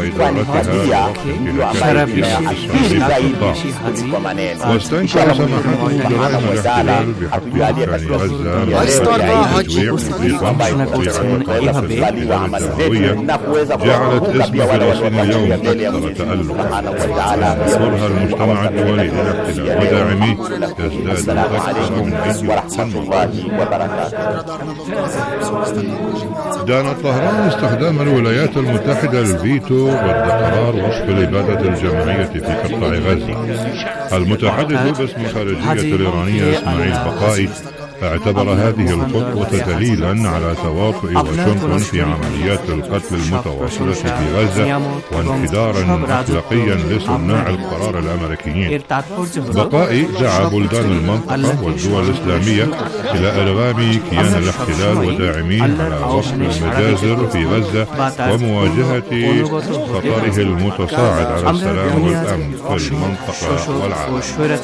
وإدارتها واستنكر سماحته جرائم الاحتلال بحق سكان غزة جعلت اسم فلسطين اليوم أكثر تألقا يذكرها المجتمع الدولي للاحتلال وداعميه يزداد أكثر من دانت طهران استخدام الولايات المتحدة للفيتو ضد قرار وصف الإبادة الجماعية في قطاع غزة. المتحدث باسم الخارجية الإيرانية إسماعيل بقائي اعتبر هذه الخطوة دليلا على تواطؤ واشنطن في عمليات القتل المتواصلة في غزة وانحدارا أخلاقيا لصناع القرار الأمريكيين. بقائي دعا بلدان المنطقة والدول الإسلامية إلى إلغام كيان الاحتلال وداعميه على وقف المجازر في غزة ومواجهة خطره المتصاعد على السلام والأمن في المنطقة والعالم.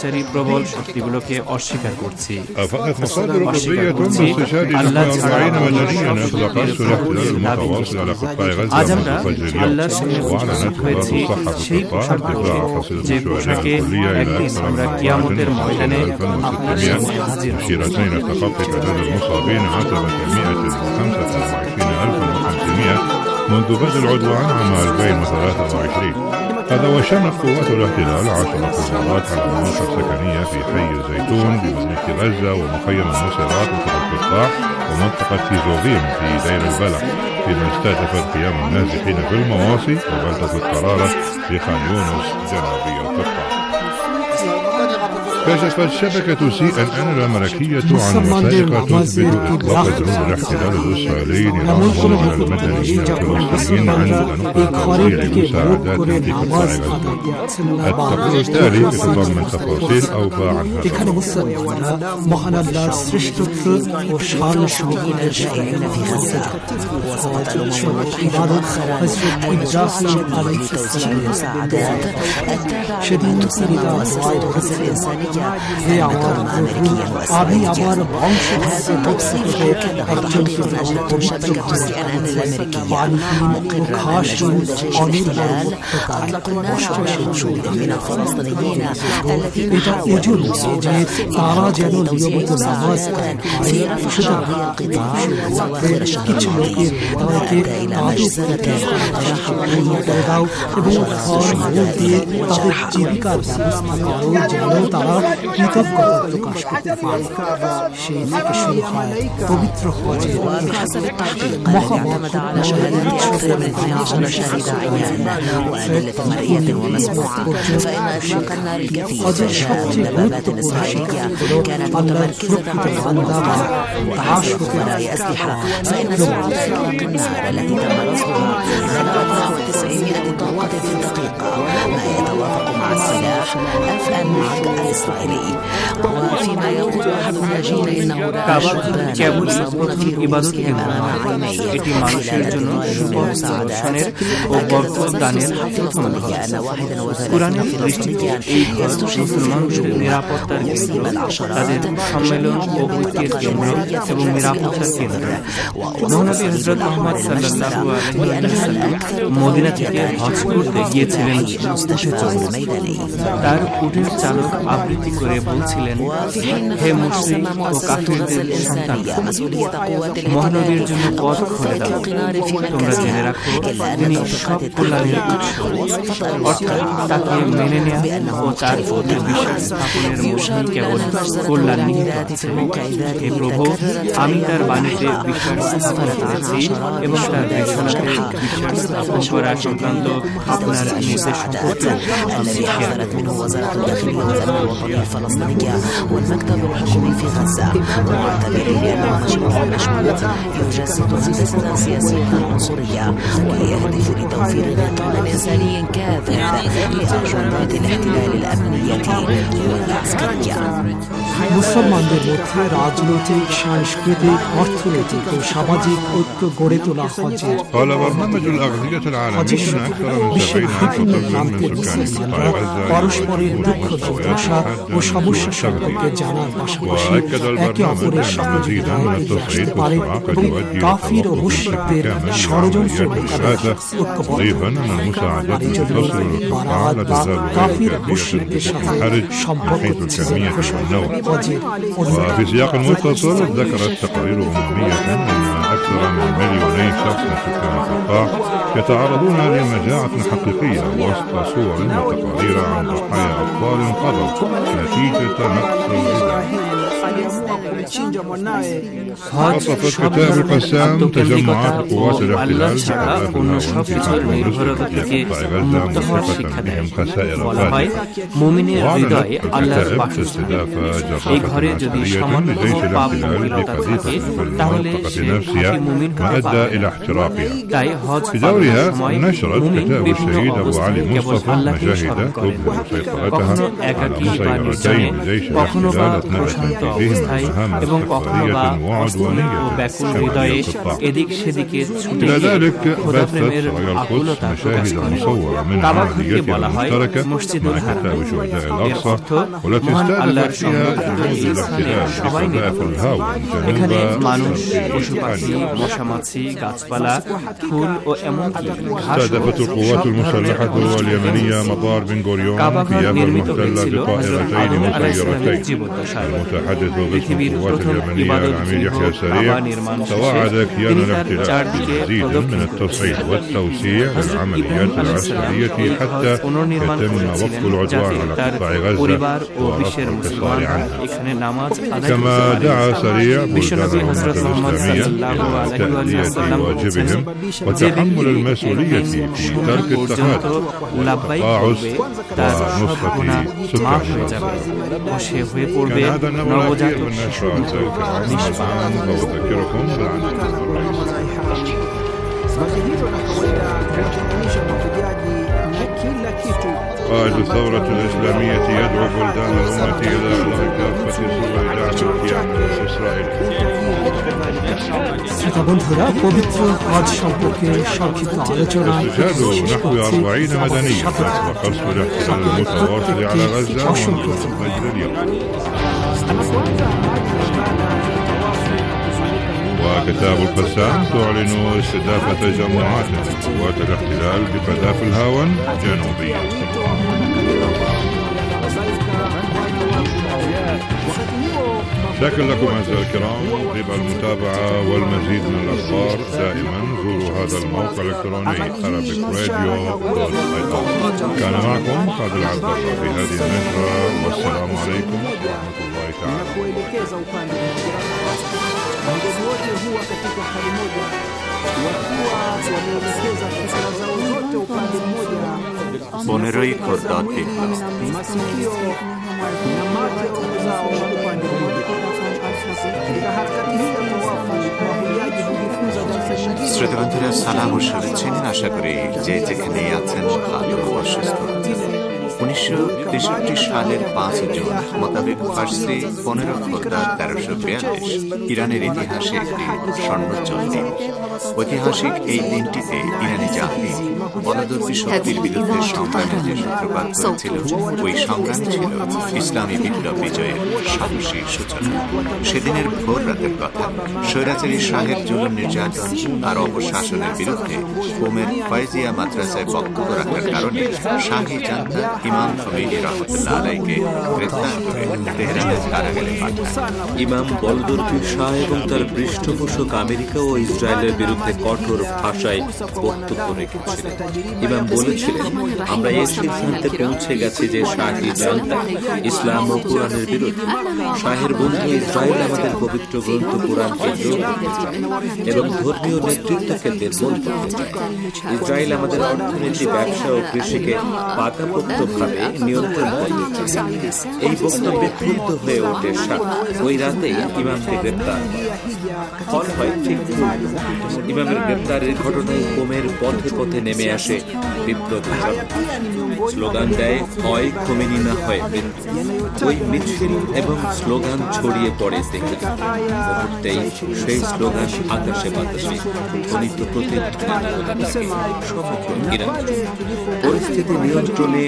أفادت مصادر طبية باستشهاد 40 مدنيا أطلقت الاحتلال المتواصل على قطاع غزة منذ اليوم. وأعلنت وزارة الصحة في القطاع ارتفاع حصيلة الشهداء الكلية إلى أكثر من 16,600 مشيرة إلى تخطي تعداد المصابين عتبة 125,500 منذ بدء العدوان عام 2023. هذا وشنت قوات الاحتلال 10 مرات على مناطق سكنية في حي الزيتون بمدينة غزة ومخيم النصيرات وفي القطاع ومنطقة تيزوفيم في دير البلح، فيما استهدفت قيام النازحين في المواصي وبلدة القرارة في خان يونس جنوبي القطاع. كشفت شبكة CNN الأمريكية عن وثائق تثبت إطلاق جنود الاحتلال الإسرائيلي نظامهم على المدنيين الفلسطينيين عند نقطة توزيع مساعدات في قطاع غزة. التقرير التالي يتضمن تفاصيل أوفى عن هي عبارة عن هذا التوصيف كذا تحقيق أجرته شبكة CNN الأمريكية مقرة أن جنود جيش الاحتلال أطلقوا النار على وجود من الفلسطينيين الذين حاولوا صعود أراضي متساقطة في رفح شرقي القطاع أواخر الشهر الماضي، وأدى إلى مجزرة راح ضحية 10 شهداء وجرحى. وبحسب التحقيق الذي اعتمد على شهادة أكثر من 12 شاهد عيان وأدلة مرئية ومسموعة، فإن إطلاق النار الكثيف جاء من دبابات إسرائيلية كانت متمركزة على المنطقة. وحسب خبراء أسلحة فإن سرعة إطلاق النار التي تم رصدها بلغت نحو 900 طلقة في الدقيقة، ما يتوافق مع السلاح الفأنك الإسرائيلي. وفيما يقول أحد الناجين إنه رأى شبانا يصابون في رؤوسهم أمام عينيه خلال انتظارهم للمساعدات. أكدت وزارة الصحة الفلسطينية أن 41 فلسطينيا يستشهد في الهجوم وأصيب العشرات جميعهم بمنطقة نارية في الأوسط. ووصف حزب الأحمر المجزرة بأنها الأكثر ضرورية وهي مستشفى الميداني. وفي حين تقسم مؤسسة غزة الإنسانية مسؤولية قوات الاحتلال عن خط إطلاق نار في مركزها، إلا أن توثيقات التحقيق وصفت المجزرة بأنه مختلف تماما. يشار إلى أن مجزرة العمليات في الموقع ذاته تكررت في أيام وأسفرت عن عشرات الشهداء والجرحى. قصف مشروع محافظة المساعدات الذي حذرت منه وزارة الداخلية والأمن الوطني الفلسطينية والمكتب الحكومي في غزة، معتبرين بأنه مشروع مشبوه يجسد هندسة سياسية عنصرية ويهدف لتوفير غطاء إنساني كاذب لأجندات الاحتلال الأمنية والعسكرية. মুসলমানদের মধ্যে রাজনৈতিক, সাংস্কৃতিক, অর্থনৈতিক ও সামাজিক ঐক্য গড়ে তোলা হজের قال برنامج الأغذية العالمي أن أكثر من 70,000 طفل من سكان قطاع غزة পরস্পরের দুঃখ দুর্দশা ও সমস্যা সম্পর্কে জানার পাশাপাশি একে অপরের সহযোগিতায় এগিয়ে আসতে পারে এবং কাফির ও মুশরিকদের ষড়যন্ত্র মোকাবেলায় ঐক্যবদ্ধ নারী জন্য বারাত বা কাফির মুশরিকদের সাথে সম্পর্ক وفي سياق متصل ذكرت تقارير أممية أن أكثر من 2 مليون شخص من سكان القطاع يتعرضون لمجاعة حقيقية وسط صور وتقارير عن ضحايا أطفال انقضوا نتيجة نقص الغذاء. وصفت كتاب القسام تجمعات قوات الاحتلال بأهداف الهاون في حرب الرزق في قطاع غزة مشرقة بهم خسائر فادحة. وأعلنت الكتاب استهداف جرافة عسكرية لجيش الاحتلال بقذيفة في المنطقة نفسها ما أدى إلى احتراقها. في دورها نشرت كتاب الشهيد أبو علي مصطفى مشاهد تظهر سيطرتها على مسيرتين لجيش الاحتلال أثناء تنفيذهم المهام الاستقبالية وعدوانية إلى ذلك بثت سرايا القدس مشاهد مصورة من عمليتها المشتركة مع كتاب شهداء الأقصى والتي استهدفت فيها جنود الاحتلال بقذائف الهاون جنوب استهدفت القوات المسلحة اليمنية مطار بن غوريون في يافا المحتلة بطائرتين مسيرتين. المتحدث باسم القوات اليمنية العميد يحيى سريع توعد كيان الاحتلال بمزيد من التصعيد والتوسيع للعمليات العسكرية حتى يتم وقف العدوان على قطاع غزة ورفع الحصار عنها. كما دعا سريع بلدان الأمة الإسلامية إلى تأدية واجبهم وتحمل المسؤولية في ترك التخاذل والتقاعس ونصرة سكان كان هذا النوع الأخير من نشرات الكرام. الآن أذكركم بعناوين قائد الثورة الإسلامية يدعو بلدان الأمة إلى إغلاق كافة سبل دعم الكيان الإسرائيلي. বন্ধুরা পবিত্র হজ সম্পর্কে সংক্ষিপ্ত আলোচনায় استشهاد نحو 40 مدنيا وقصف الاحتلال المتواصل على غزة منذ فجر اليوم. وكتاب القسام تعلن استهداف تجمعات من قوات الاحتلال بقذائف الهاون جنوبيا. شكرا لكم أعزائي الكرام طيب المتابعة والمزيد من الأخبار دائما زوروا هذا الموقع الإلكتروني arabicradio.ir. كان معكم خالد العبد الله في هذه النشرة والسلام عليكم ورحمة الله تعالى. Poneroi Kordati শ্রোতাবন্ধুরা সালাম ও শুভেচ্ছা নিন। আশা করি যে যেখানে আছেন ভালো ও সুস্থ। 1963 সালের 5 জুন মোতাবেক ফার্সি 15 খোরদাদ 1342 ইরানের ইতিহাসে একটি স্বর্ণোজ্জ্বল দিন। ঐতিহাসিক এই দিনটিতে ইরানি জাতি বলদর্পী শক্তির বিরুদ্ধে সংগ্রামের যে সূত্রপাত হয়েছিল, ওই সংগ্রাম ছিল ইসলামী বিপ্লব বিজয়ের সাহসী সূচনা। সেদিনের ভোর রাতের কথা, স্বৈরাচারী শাহের জুলুম নির্যাতন আর অপশাসনের বিরুদ্ধে কোমের ফয়জিয়া মাদ্রাসায় বক্তব্য রাখার কারণে শাহী জান্তা ইমাম খোমেনি রহমতুল্লাহ আলাইহিকে গ্রেফতার করে তেহরানের কারাগারে পাঠান। ইমাম বলদর্পী শাহ এবং তার পৃষ্ঠপোষক আমেরিকা ও ইসরায়েলের বিরুদ্ধে কঠোর ভাষায় বক্তব্য রেখেছিলেন। ইমাম বলেছিলেন, আমরা এই সিদ্ধান্তে পৌঁছে গেছি যে শাহী জান্তা ইসলাম ও কোরআনের বিরুদ্ধে। শাহের বন্ধু ইসরায়েল আমাদের পবিত্র গ্রন্থ কোরআনকে জোর করতে চায় এবং ধর্মীয় নেতৃত্বকে দুর্বল করতে চায়। ইসরায়েল আমাদের অর্থনীতি, ব্যবসা ও কৃষিকে পাকাপোক্তভাবে নিয়ন্ত্রণ করতে চায়। এই বক্তব্যে ক্ষুব্ধ হয়ে ওঠে শাহ। ওই রাতেই ইমামকে গ্রেপ্তার ফল হয় ঠিক ইমামের গ্রেপ্তারের ঘটনায় কোমের পথে পথে নেমে আসে বিপ্লবী স্লোগান দেয়, হয় খোমেনি না হয় মৃত্যু। ওই মিছিল এবং স্লোগান ছড়িয়ে পড়ে দেখে মুহূর্তেই সেই স্লোগান আকাশে বাতাসে ধ্বনিত প্রতিধ্বনিত হতে থাকে সমগ্র ইরান। পরিস্থিতি নিয়ন্ত্রণে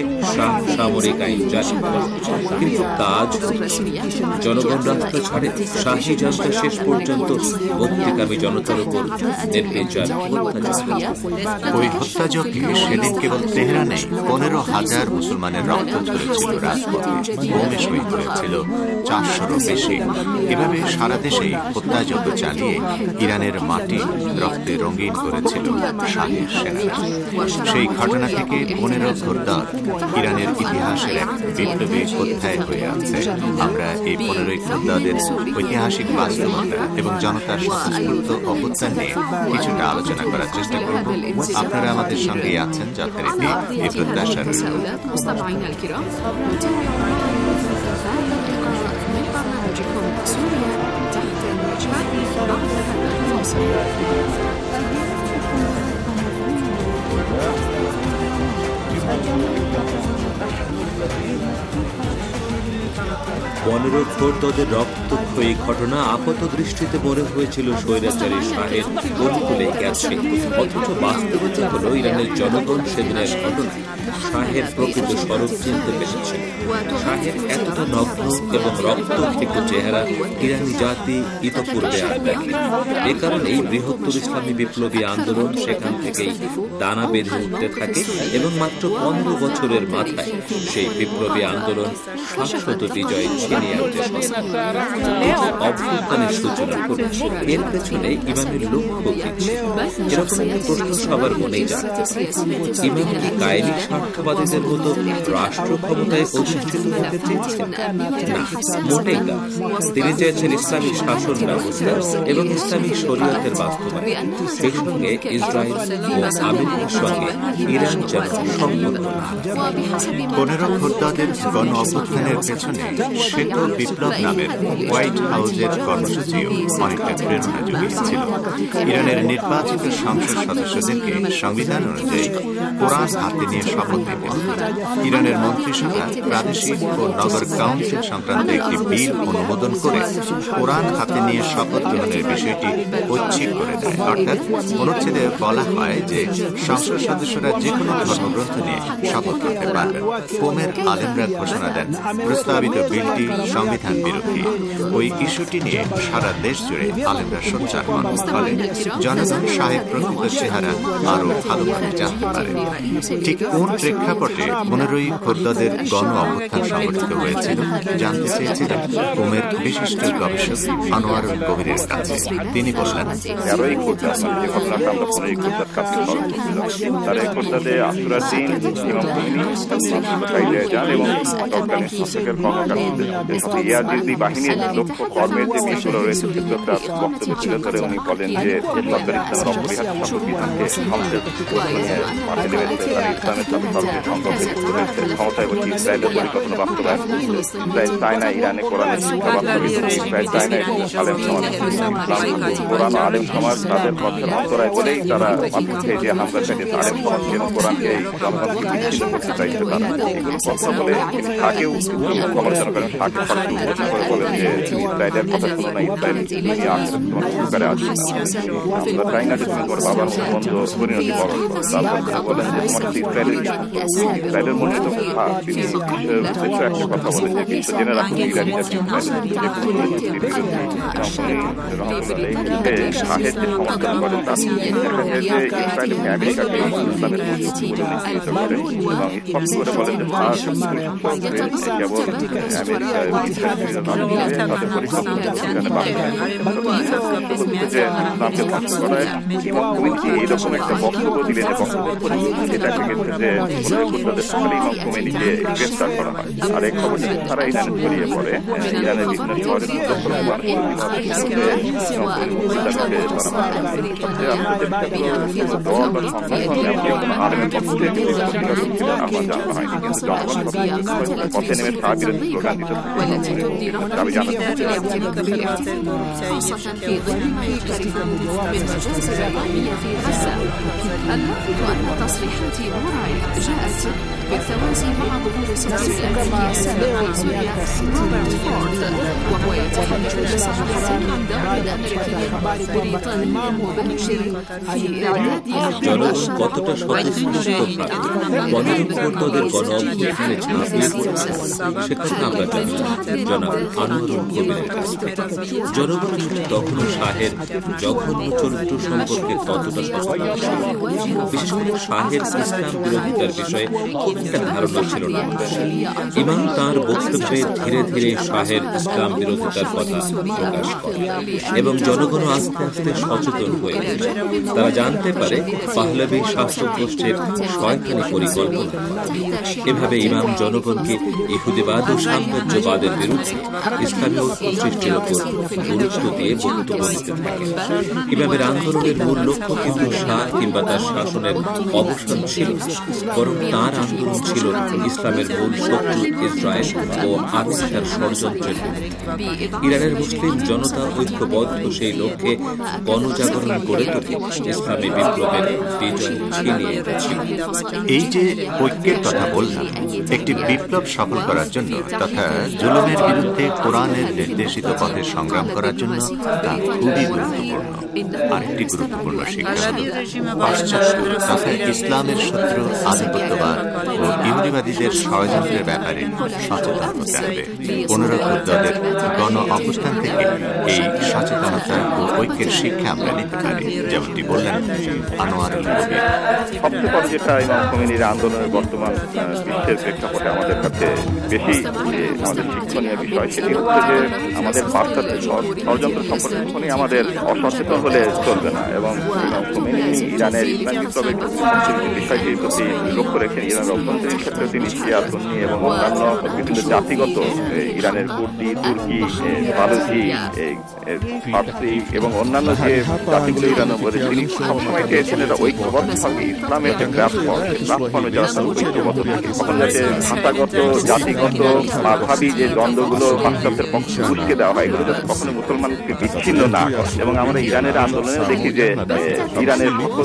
সামরিক আইন জারি করে, কিন্তু কাজ জনগণ রাস্তা ছাড়ে। শাহী জনতা শেষ পর্যন্ত মুক্তিকামী জনতার উপর নির্বিচার ওই হত্যাযজ্ঞে সেদিন কেবল তেহরানে 15,000 মুসলমানের রক্ত ঝরেছিল রাজপথে, বোমে শহীদ হয়েছিল 400-রও বেশি। এভাবে সারা দেশেই হত্যাযজ্ঞ চালিয়ে ইরানের মাটি রক্তে রঙিন করেছিল শাহের সেনারা। সেই ঘটনা থেকে 15 ঘোরদার ইরানের ইতিহাসের এক বিপ্লবী অধ্যায় হয়ে আছে। আমরা এই 15 ঘোরদাদের ঐতিহাসিক বাস্তবতা এবং জনতার স্বতঃস্ফূর্ত অভ্যুত্থান নিয়ে কিছুটা আলোচনা করার চেষ্টা করব। আপনারা আমাদের সঙ্গেই আছেন যথারীতি এই প্রত্যাশা রইল। ঘোরদাদের রক্তক্ষয়ী ঘটনা আপাত দৃষ্টিতে মনে হয়েছিল স্বৈরাচারী শাহের গলিগুলে গেছে, অথচ বাস্তবতা হল ইরানের জনগণ সেদিনের ঘটনা শাহের প্রকৃত স্বরূপ চিনতে পেরেছে। শাহের এতটা নগ্ন এবং রক্তক্ষিপ্ত চেহারা ইরানি জাতি ইতপূর্বে আর দেখে। এ কারণে এই বৃহত্তর ইসলামী বিপ্লবী আন্দোলন সেখান থেকেই দানা বেঁধে উঠতে থাকে এবং মাত্র 15 বছরের মাথায় সেই বিপ্লবী আন্দোলন শাশ্বত বিজয় ছিনিয়ে আনতে অভ্যুত্থানের সূচনা করে। এর পেছনে ইমামের লক্ষ্য কি? এরকম একটি প্রশ্ন সবার মনেই জাগে। ইমাম কি কায়েমি স্বার্থবাদীদের মতো রাষ্ট্র ক্ষমতায় অধিষ্ঠিত হতে চেয়েছেন? না, মোটেই না। তিনি চেয়েছেন ইসলামী শাসন ব্যবস্থা এবং ইসলামী শরীয়তের বাস্তবায়ন। সেই সঙ্গে ইসরায়েল ও আমেরিকার সঙ্গে ইরান যেন সম্পর্ক। 15 ঘোরদাদের গণ অভ্যুত্থানের পেছনে শ্বেত বিপ্লব নামের হোয়াইট হাউসের কর্মসূচিও অনেকটা প্রেরণা জুগিয়েছিল। ইরানের নির্বাচিত সংসদ সদস্যদেরকে সংবিধান অনুযায়ী কোরআন হাতে নিয়ে শপথ নিতে হবে। ইরানের মন্ত্রিসভা প্রাদেশিক ও নগর কাউন্সিল সংক্রান্ত একটি বিল অনুমোদন করে কোরআন হাতে নিয়ে শপথ গ্রহণের বিষয়টি ঐচ্ছিক করে দেয়। অর্থাৎ অনুচ্ছেদে বলা হয় যে সংসদ সদস্যরা যে কোনো ধর্মগ্রন্থ নিয়ে শপথ করতে পারবেন। কোমের আলেমরা ঘোষণা দেন প্রস্তাবিত বিলটি সংবিধান বিরোধী। ওই ইস্যুটি নিয়ে সারা দেশ জুড়ে আলেমরা সোচ্চার হন। ফলে জনগণ শাহের প্রকৃত চেহারা আরো ভালোভাবে জানতে পারে। ঠিক কোন প্রেক্ষাপটে 15 ঘোরদাদের গণ অভ্যুত্থান সংগঠিত হয়েছিল জানতে চেয়েছিলেন কোমের বিশিষ্ট গবেষক আনোয়ারুল কবিরের কাছে। তিনি বললেন, 13 ঘোরদাদ যে ঘটনাটা আমরা 15 ঘোরদাদ কাছে স্মরণ করছিলাম, তার এই ঘোরদাদে আশুরার দিন ইমাম খুমেনি বাইরে যান এবং তৎকালীন শাসকের কর্মকাণ্ডে ইয়াজিদি বাহিনীর লক্ষ্য কর্মের যে বিষয়গুলো রয়েছে সেগুলো তার বক্তব্য তুলে ধরে উনি বলেন যে সরকার ইসলামের অপরিহার্য সংবিধানকে ধ্বংসের মাঠে নেমেছে, তারা ইসলামের সাথে সর্বোচ্চ সংকল্পে ক্ষমতায় বসে ইসরায়েলের পরিকল্পনা বাস্তবায়ন। ইসরায়েল চায় না ইরানে কোরআনের শিক্ষা বাস্তবায়িত, ইসরায়েল চায় না আলেম সমাজ, কোরআন আলেম সমাজ তাদের পক্ষের অন্তরায় বলেই তারা মাত্র যে হামলা চালিয়েছে আলেম সমাজকে এবং কোরআনকে এই জনগণকে বিচ্ছিন্ন করতে চাইছে তারা। এগুলো কথা বলে তিনি তাকেও সমালোচনা করেন, তাকে ফাঁকি উদ্বোধন করে বলেন যে ইসরায়েলের কথা শুনো না, ইসরায়েল তুমি আসলে তোমার সরকারে আসবে না, আমরা চাই না যে তুমি তোমার বাবার বন্ধ পরিণতি বরণ করো। তারপর বলেন যে তোমার ইসরায়েলের মনে তো তিনি একটা কথা বলেন যে কিন্তু জেনে রাখুন ইরানিরা শাহের যে সমালোচনা করেন তার দেখা যায় যে ইসরায়েল এবং আমেরিকাকে ইসলামের বলে এবং স্পষ্ট করে বলেন যে কেবল আমেরিকা এবং ইসরায়েল তাদের পরিকল্পনা যে ইসলামকে ধ্বংস করায় ইমাম খুমেনি এইরকম একটা বক্তব্য দিলেন যে বক্তব্য এটা গেছে যে তাদের সকালে ইমাম খুমেনিকে গ্রেফতার করা হয়। আর এই খবরটি তারা ইরানে ছড়িয়ে পড়ে, ইরানের বিভিন্ন শহরের পথে নেমে তার বিরুদ্ধে স্লোগান দিতে والتي تبدي رغبة في الاعتراف بالاحتلال خاصة في ظل ما يقترفه من مجازر إعلامية في غزة. اللافت أن تصريحات موراي جاءت بالتوازي مع ظهور السفير الأمريكي السابق في سوريا روبرت فورد، وهو يتحدث بصراحة عن دور الأمريكي بريطاني مباشر في إعداد কতটা স্বতঃস্ফূর্তভাবে গণঅভ্যুত্থানের গণঅভ্যুত্থানে ঝাঁপিয়ে পড়েছে সেখানে আমরা জানি জনাব আনোয়ারুল কবিরের কাছ থেকে। জনগণ তখনও শাহের জঘন্য চরিত্র সম্পর্কে কতটা সচেতন ছিল, বিশেষ করে শাহের ইসলাম বিরোধিতার বিষয়ে খুব একটা ধারণা ছিল না। ইমাম তাঁর বক্তব্যে ধীরে ধীরে শাহের ইসলাম বিরোধিতার কথা প্রকাশ করে এবং জনগণ আস্তে আস্তে সচেতন হয়ে গেছে। তারা জানতে পারে পাহলভি শাসক গোষ্ঠীর শয়তানি পরিকল্পনা। এভাবে ইমাম জনগণকে ইহুদিবাদ ও সাম্রাজ্যবাদের বিরুদ্ধে ইসলামী ঐক্য সৃষ্টির উপর গুরুত্ব দিয়ে বক্তব্য দিতে থাকে। ইমামের আন্দোলনের মূল লক্ষ্য কিন্তু শাহ কিংবা তার শাসনের অবসান ছিল, বরং তার আন্দোলন ছিল ইসলামের মূল শত্রু ইসরায়েল ও আমেরিকার ষড়যন্ত্রের বিরুদ্ধে। ইরানের মুসলিম জনতা ঐক্যবদ্ধ সেই লক্ষ্যে গণজাগরণ করে তুলে ইসলামী বিপ্লবের বিজয় ছিনিয়ে এনেছিল। এই যে ঐক্যের কথা বললাম, একটি বিপ্লব সফল করার জন্য তথা জুলুমের বিরুদ্ধে কোরআনের নির্দেশিত পথে সংগ্রাম করার জন্য তা খুবই গুরুত্বপূর্ণ। আরেকটি গুরুত্বপূর্ণ শিক্ষা পাশ্চাত্য তথা ইসলামের শত্রু আধিপত্যবাদ ও ইহুদিবাদীদের ষড়যন্ত্রের ব্যাপারে সচেতন হতে হবে। 15 খোদ্দাদের গণ অবস্থান থেকে এই সচেতনতা ও ঐক্যের শিক্ষা আমরা নিতে পারি, যেমনটি বললেন আনোয়ারুল কবির। সবচেয়ে বড় যেটা ইমাম খোমেনির আন্দোলনের বর্তমান বিশ্বের প্রেক্ষাপটে আমাদের কাছে বেশি আমাদের শিক্ষণীয় বিষয়, সেটি হচ্ছে যে আমাদের পাশ্চাত্য ষড়যন্ত্র সম্পর্কে কখনই আমাদের অসচেতন হলে চলবে না। এবং ইমাম খোমেনি ইরানের ইসলাম বিপ্লবের বিষয়টির প্রতি লক্ষ্য রেখে ইরানের অভ্যন্তরীণ ক্ষেত্রে তিনি শিয়া, সুন্নি এবং অন্যান্য বিভিন্ন জাতিগত ইরানের কুর্দি, তুর্কি, বালুচি, ফার্সি এবং অন্যান্য যে জাতিগুলো ইরানের মধ্যে তিনি সবসময় চেয়েছেন এটা ঐক্যবদ্ধভাবে ইসলামের যে প্ল্যাটফর্মে যারা ঐক্যবদ্ধ থাকে, তখন যাতে ভাষাগত, জাতিগত, মাঝহাবি যে দ্বন্দ্বগুলো পাশ্চাত্যের পক্ষে উস্কে দেওয়া হয়, এগুলো যাতে কখনো মুসলমানকে বিচ্ছিন্ন না করে। এবং আমরা ইরানের আন্দোলনেও দেখি যে ইরানের সকল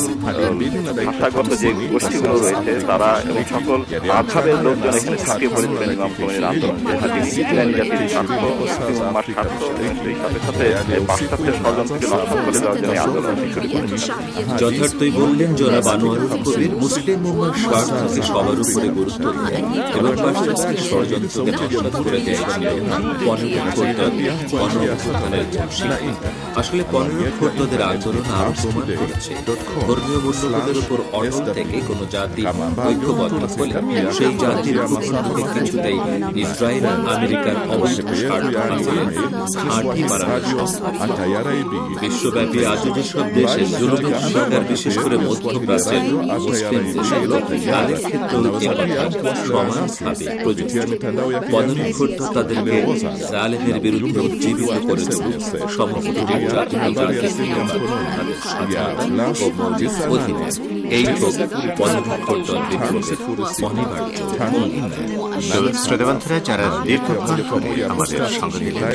ভাষাগত যে গোষ্ঠীগুলো রয়েছে তারা এবং সকল মাঝহাবের লোকজন এখানে ঝাঁপিয়ে পড়েছিলেন ইমাম খোমেনির আন্দোলন, তিনি ইসলামী জাতির স্বার্থ, উম্মার স্বার্থ, সাথে সাথে পাশ্চাত্যের ষড়যন্ত্রকে নষ্ট করে দেওয়ার জন্য আন্দোলন শুরু করেছেন। যথার্থই বললেন জনাব আনোয়ারুল কবির। মুসলিম উম্মার স্বার্থকে সবার উপরে গুরুত্ব দিয়ে এবং পাশ্চাত্যের ষড়যন্ত্রকে নস্বাত করে দিয়েছিল 15 খোদ্দার গণঅভ্যুত্থানের শিক্ষা। আসলে 15 খোদ্দাদের আন্দোলন আরো প্রমাণ করেছে ধর্মীয় মূল্যবোধের উপর অটল থেকে কোনো জাতি ঐক্যবদ্ধ হলে সেই জাতির উন্নয়নকে কিছুতেই ইসরায়েল আমেরিকার অবৈধ স্বার্থ হাসিলের ঘাঁটি মারানো সম্ভব। বিশ্বব্যাপী আজও যেসব দেশে জুলুমের শিকার, বিশেষ করে মধ্যপ্রাচ্যের মুসলিম দেশগুলো, তাদের ক্ষেত্রেও এ কথা সমানভাবে প্রযোজ্য। 15 খোদ্দা তাদেরকে জালেমের বিরুদ্ধে উজ্জীবিত করে তুলে সমগ্র জাতীয় তাদের স্বাধীনতা ও মৌলিক অধিকার। এই হোক 15 খোদ্দার বিপ্লবের অনিবার্য উন্নয়ন। শ্রোতাবন্ধুরা, যারা দীর্ঘক্ষণ ধরে আমাদের সঙ্গে দিলেন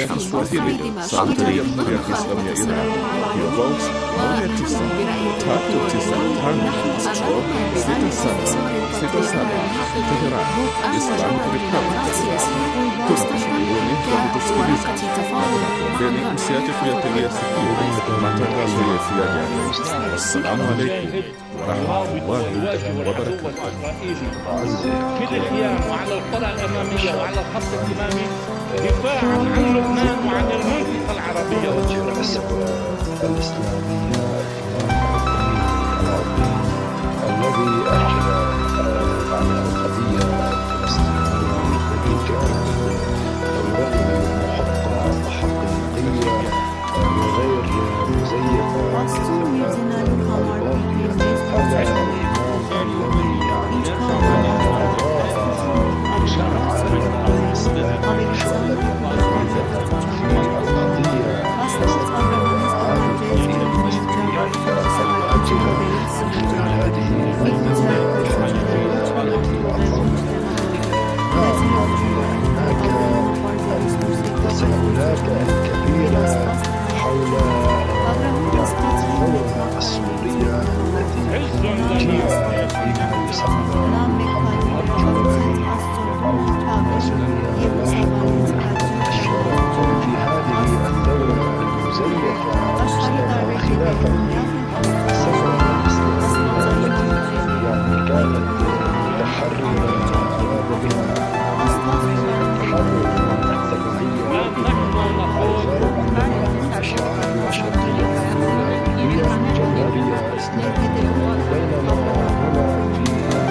আন্তরিক Assalamu alaikum wa rahmatullahi wa barakatuh. في القيام على القرى الأمامية وعلى الخط الأمامي دفاعا عن لبنان وعن المنطقة العربية والشرق الإسلامية الذي أحيا عن القضية الفلسطينية كانت ثورته محقة وحقيقية وغير مزيفة. سنية لاحقوا اشتركوا في هذه الدولة المزيفة المصطنعة خلافا الثورة الإسلامية التي يعني كانت تحرر أراد بها تحرر التبعية الشعب وشرقية هي جمهورية إسلامية، بينما هنا في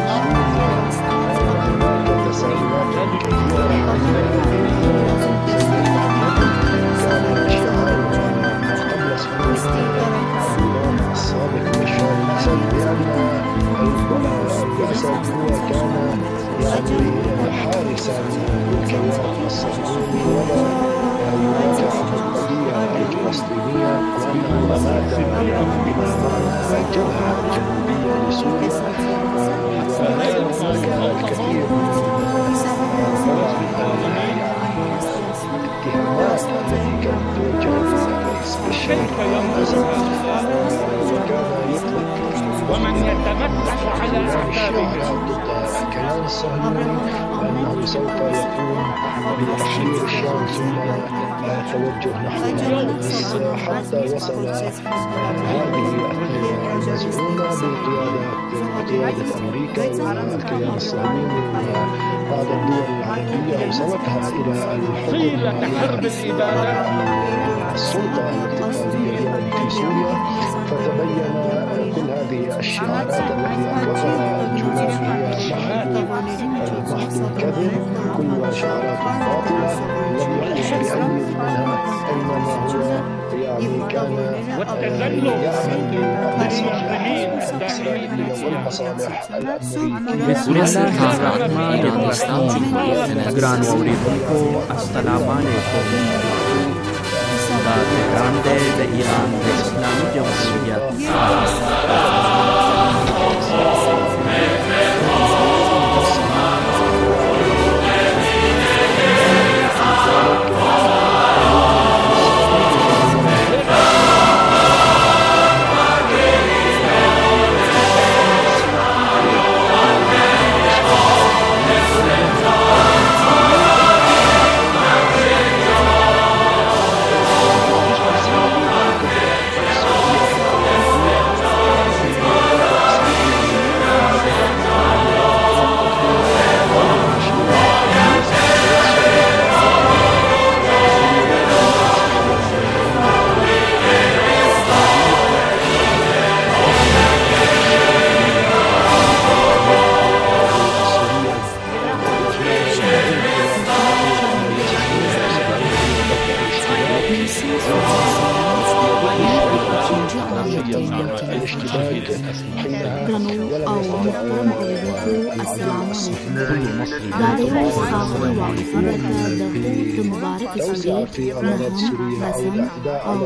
سوريا هناك تساؤلات كثيرة كان شعارنا قبل صدور النظام السابق بشار الأسد بأن الأسد هو كان يعني حارسا للكيان الصهيوني ولا يدافع عن القضية الفلسطينية، وأنه أمات بما معنى الجبهة الجنوبية لسوريا، وكان هناك الكثير من الاتهامات التي كانت توجه للرئيس بشار الأسد، وكان يطلق ومن يتمسك على الشعارات ضد الكيان الصهيوني بأنه سوف يقوم بتحرير الشام ثم التوجه نحو القدس، حتى وصل هذه الثورة المزعومة بقيادة أمريكا والكيان الصهيوني وبعض الدول العربية وصلتها إلى الحكم السلطة الانتقالية اليوم في سوريا. فتبين كل هذه الشعارات التي أطلقها الجولاني هي محض الكذب، كلها شعارات باطلة، لم يقم بأي منها، إنما هو يعني كان يعمل للمصالح الإسرائيلية والمصالح الأمريكية. بسم الله الرحمن الرحيم. Gran Wauribuko, Assalamualaikum. Da Tehran de Iran de Islami Jamhuriyat. توزع في الأراضي السورية أو الاعتداء على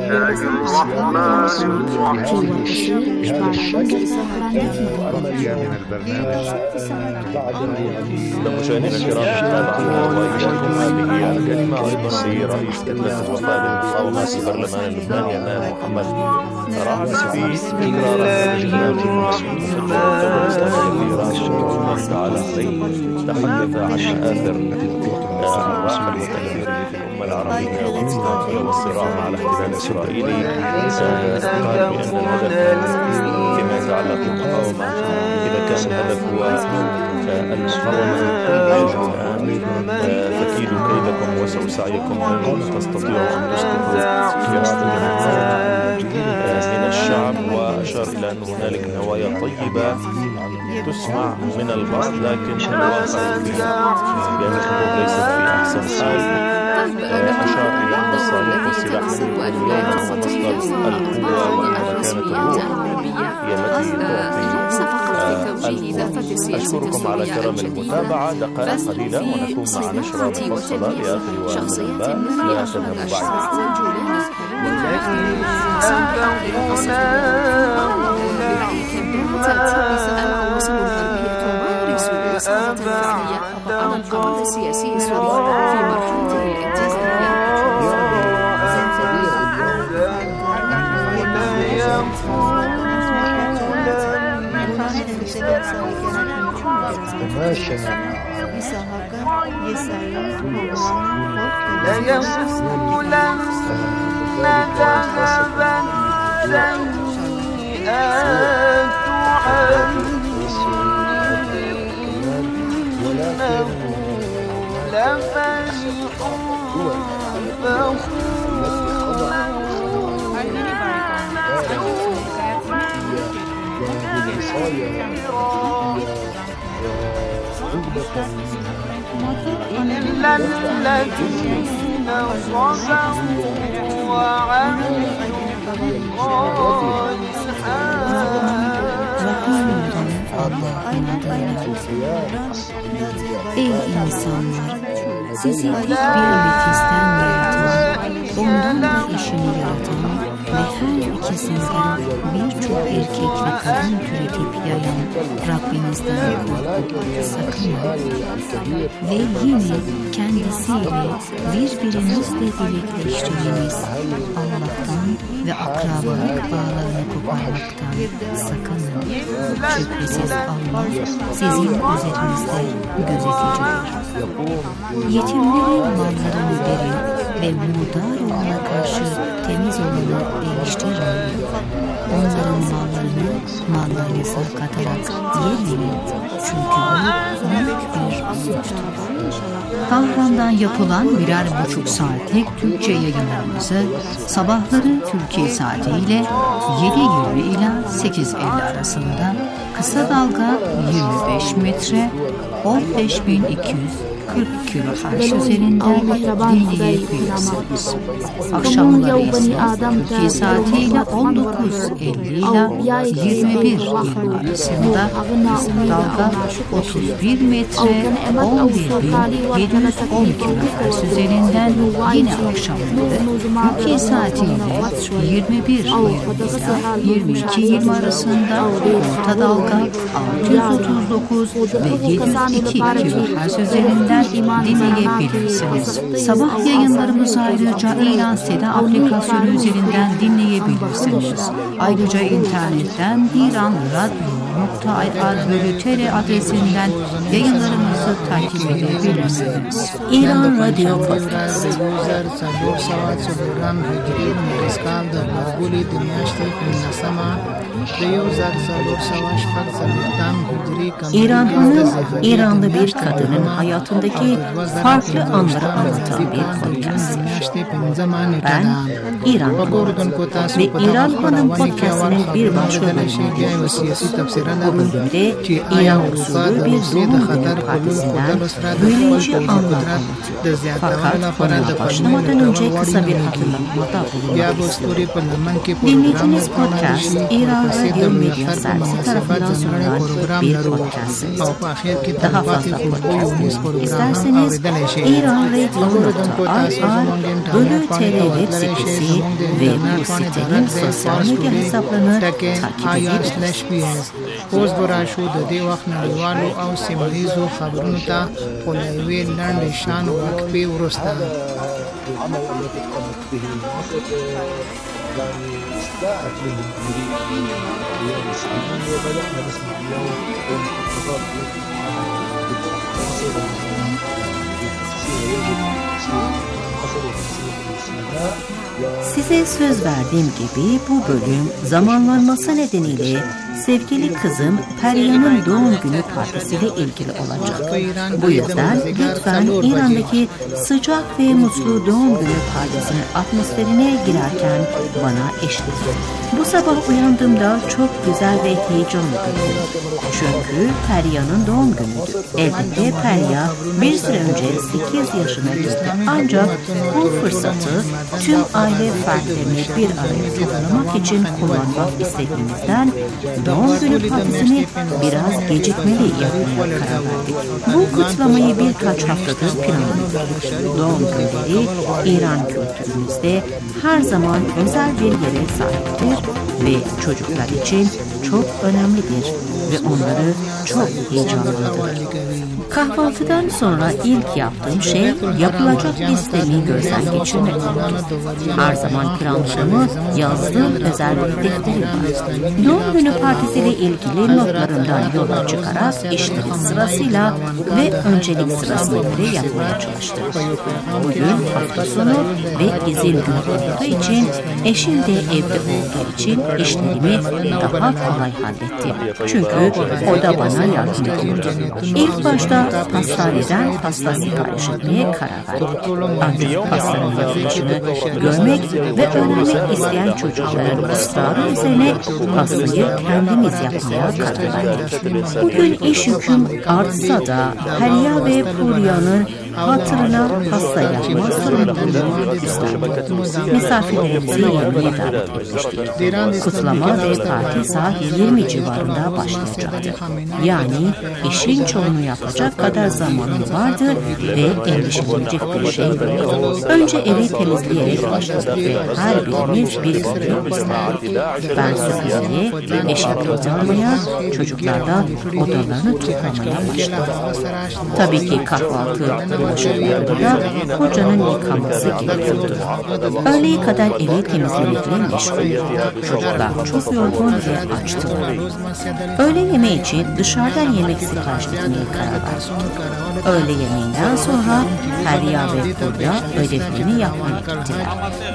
بهذا الشكل. من البرنامج بعد مشاهدينا الكرام، تابعنا وإليكم هذه الكلمة أيضا لرئيس كتلة الوفاء للمقاومة في البرلمان اللبناني أمام محمد رأس في إقرار لجنات المسؤول في الدولة الإسلامية في إيران الله تعالى عليه تحدث عن مآثر الراحل المتكبر في الأمة العربية والإسلامية والصراع مع الاحتلال الإسرائيلي. قال بأن الهدف فيما يتعلق بالمقاومة إذا كان الهدف هو المقاومة فكيدوا كيدكم وسعوا سعيكم لن تستطيعوا أن تسقطوا إرادة من الشعب. وأشار إلى أن هنالك نوايا طيبة تسمع من البعض لكن الواقع بأنه ليست في أحسن حال. أشار إلى أن الصاروخ والسلاح اليوم ومصدر القوة ومكانة الروح هي التي تعطي. أشكركم على كرم المتابعة. دقائق قليلة ونكون مع نشرة مفصلة لآخر وآخر الأنباء. لا تذهبوا بعيدا. على القرار السياسي السوري في مرحلته الانتقالية. تماشى إلا الذين صبروا وعملوا Ey insanlar! Sizi tek bir nefisten yaratan, ondan da eşini yaratan ve her ikisinden birçok erkek ve kadın türetip yayan Rabbinizden korkup sakının. Ve yine kendisiyle birbirinizle dilekleştiğiniz Allah'tan ve akrabalık bağlarını koparmaktan sakının. Şüphesiz Allah sizin üzerinizde gözeticidir. Yetimlerin mallarını verin ve mudar olana karşı temiz olanı değiştirmeyin. Onların mallarınıza katarak yemeyin. Çünkü bu büyük bir suçtur. Tahran'dan yapılan birer buçuk saatlik Türkçe yayınlarımızı sabahları Türkiye saatiyle 7:20 ila 8:50 arasında kısa dalga 25 metre 15.240 kHz üzerinden dinleyebilirsiniz. Akşamları ise Türkiye saatiyle 19:50 ila 21:20 arasında kısa dalga 31 metre 11.710 kHz üzerinden yine akşamları Türkiye saatiyle 21:20 ila 22:20 arasında orta dalga 639 ve 702 kHz üzerinden dinleyebilirsiniz. Sabah yayınlarımızı ayrıca İran Seda aplikasyonu üzerinden dinleyebilirsiniz. Ayrıca internetten iranradyo.ir/tr adresinden yayınlarımızı takip edebilirsiniz. İran Radyo Podcast. İranlı'nın, İranlı bir kadının hayatındaki farklı anları anlatan bir podcast. Ben İranlı ve İran Hanım Podcast'inin bir başrolündeyim. Bu bölümde İran usulü bir doğum günü partisinden büyüleyici anlar anlatıyor. Fakat konuya başlamadan önce kısa bir hatırlatmada bulunmalıyız. Dinlediğiniz podcast İran Radyo Medya Servisi tarafından sunulan bir podcast'tir. Daha fazla podcast isterseniz iranradio.ir/tr web sitesi ve bu sitenin sosyal medya hesaplarını takip edebilirsiniz. Size söz verdiğim gibi bu bölüm zamanlanması nedeniyle sevgili kızım Perihan'ın doğum günü partisiyle ilgili olacak. Bu yüzden lütfen İran'daki sıcak ve mutlu doğum günü partisinin atmosferine girerken bana eşlik edin. Bu sabah uyandığımda çok güzel ve heyecanlıydım. Çünkü Perihan'ın doğum günüydü. Elbette Perihan bir süre önce 8 yaşına girdi. Ancak bu fırsatı tüm aile fertlerini bir araya toplamak için kullanmak istediğimizden doğum günü partisini biraz gecikmeli yapmaya karar verdik. Bu kutlamayı birkaç haftadır planlıyorduk. Doğum günleri İran kültürümüzde her zaman özel bir yere sahiptir ve çocuklar için çok önemlidir ve onları çok heyecanlandırır. Kahvaltıdan sonra ilk yaptığım şey yapılacak listemi gözden geçirmek oldu. Her zaman planlarımı yazdığım özel bir defterim var. Doğum günü partisiyle ilgili notlarımdan yola çıkarak işleri sırasıyla ve öncelik sırasına göre yapmaya çalıştım. Bugün hafta sonu ve izin günü olduğu için eşim de evde olduğu için işlerimi daha kolay hallettim. Çünkü o da bana yardımcı oldu. İlk başta pastaneden pasta sipariş etmeye karar verdik. Ancak pastanın yapılışını görmek ve öğrenmek isteyen çocukların ısrarı üzerine pastayı kendimiz yapmaya karar verdik. Bugün iş yüküm artsa da Periya ve Purya'nın hatırına pasta yapma sorumluluğunu üstlendik. Misafirlerimizi yemeğe davet etmiştik. Kutlama ve parti saat 20 civarında başlayacaktı. Yani işin çoğunu yapacak kadar zamanım vardı ve endişelenecek bir şey yoktu. Önce evi temizleyerek başladık ve her birimiz bir grup isterdik. Ben süpürgeye, eşyalarımızı almaya, çocuklar da odalarını toplamaya başladı. Tabii ki kahvaltı bulaşıklarında kocanın yıkaması gerekiyordu. Öğleye kadar evi temizlemekle meşguldü. Çocuklar çok yorgun ve açtılar. Öğle yemeği için dışarıdan yemek sipariş etmeye karar verdik. Öğle yemeğinden sonra Periya ve Purya ödevlerini yapmaya gittiler.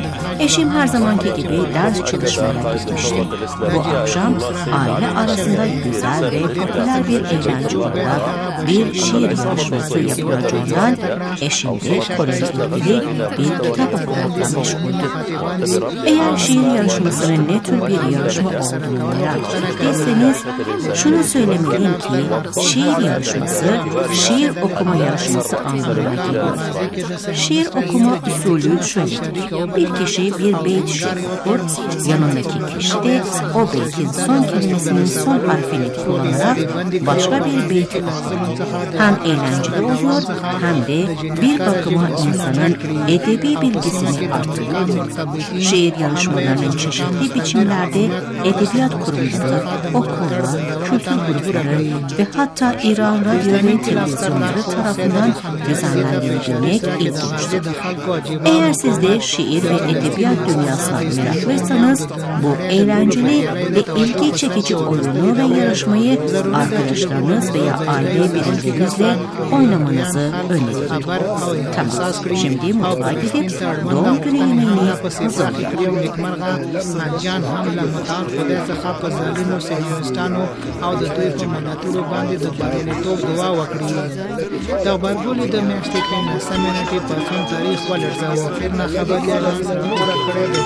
Eşim her zamanki gibi ders çalışmaya gitmişti. Bu akşam aile arasında güzel ve popüler bir eğlence olarak bir şiir yarışması yapılacağından eşim de konuyla ilgili bir kitap okumakla meşguldü. Eğer şiir yarışmasının ne tür bir yarışma olduğunu merak ettiyseniz şunu söylemeliyim ki şiir yarışması, şiir okuma yarışması anlamına geliyor. Şiir okuma usulü şöyledir. Bir kişi bir beyt şiir okur, yanındaki kişi de o beytin son kelimesinin son harfini kullanarak başka bir beyt okur. Hem eğlenceli oluyor hem de bir bakıma insanın edebi bilgisini artırıyor. Şiir yarışmalarının çeşitli biçimlerde edebiyat kurumları, okullar, kültür grupları ve hatta İran radyo ve televizyonları tarafından düzenlendirilmek ilginçtir. Eğer siz de şiir ve edebiyat dünyasına meraklıysanız bu eğlenceli ve ilgi çekici oyunu ve yarışmayı arkadaşlarınız veya aile birilerinizle oynamanızı öneririm. Tamam, şimdi mutfağa gidip doğum günü yemeğini hazırlayalım. او د دوی په مناتورو باندې د بریالیتوب دعا وکړي. د غبرګولي د میاشتې کې ناسمې نېټې پاڅون تاریخ ولړزاوه. فرنا خبریاله پوره کړی د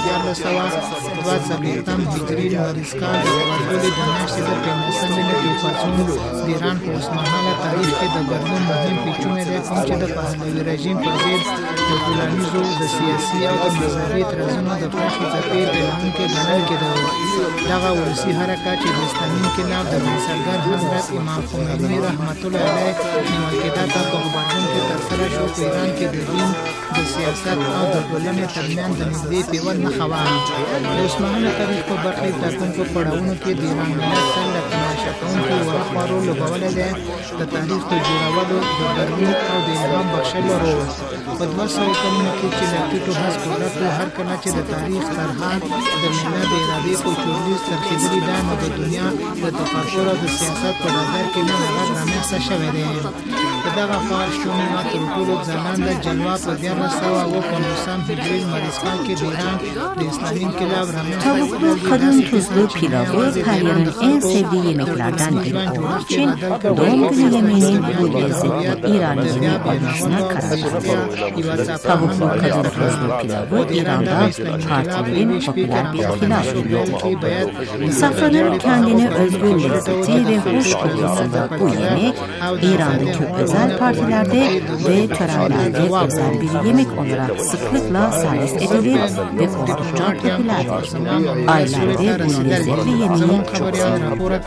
1472 هجري لمریز کال د غبرګولي د میاشتې د 15 نېټې پاڅون د ایران په اوسمهاله تاریخ کې د بدلون مهم پیچونه دی کوم چې د پهلوي رژیم پر ضد د ټولنیزو د سیاسي او د مذهبي اعتراضونو د پراخې څپې پیلوونکی ګڼل کېده. دغه ولسي حرکت چې د اسلامي انقلاب د بنسټګر حضرت امام خمیني رحمت الله علیه نیول کېدا ته په غبرګون کې ترسره شو. په ایران کې د دین د سیاست او د ټولنې ترمنځ د نږدې پیوند نښه وه. د اوسمهاله تاریخ په برخې ټاکونکو پړاوونو کې د ایران ملت تل د تماشا کوونکو ورخوارو لوبولی دی. د تاریخ د جوړولو د بدلون او د الهام بخښلو رول په 200 کلونو کې چې له ټیټو هڅ قدرت هر کله چې د تاریخ طرحه د ملت د ارادې په چورلیز ترخېدلې ده نو د دنیا د تفکر او د سیاست په ډګر کې نن هغه رامنځته شوی دی. په دغه خوا شونې تر ټولو ځلانده جلوه په 1450 هجري لمریز کال کې د ایران د اسلامي انقلاب رامنځته Tavuklu kadın tuzlu pilavı Peria'nın en sevdiği yemeklerden biri olduğu için doğum günü yemeğinin bu lezzetli İran yemeği olmasına karar verdi. Tavuklu kadın tuzlu pilavı İran'da partilerin popüler bir pilav yemeğidir. Safranın kendine özgü lezzeti ve hoş kokusuyla bu yemek İran'daki özel partilerde ve törenlerde özel bir yemek olarak sıklıkla servis edilir ve oldukça popülerdir. Ailelerde bu lezzetli yemeği çok sevilir.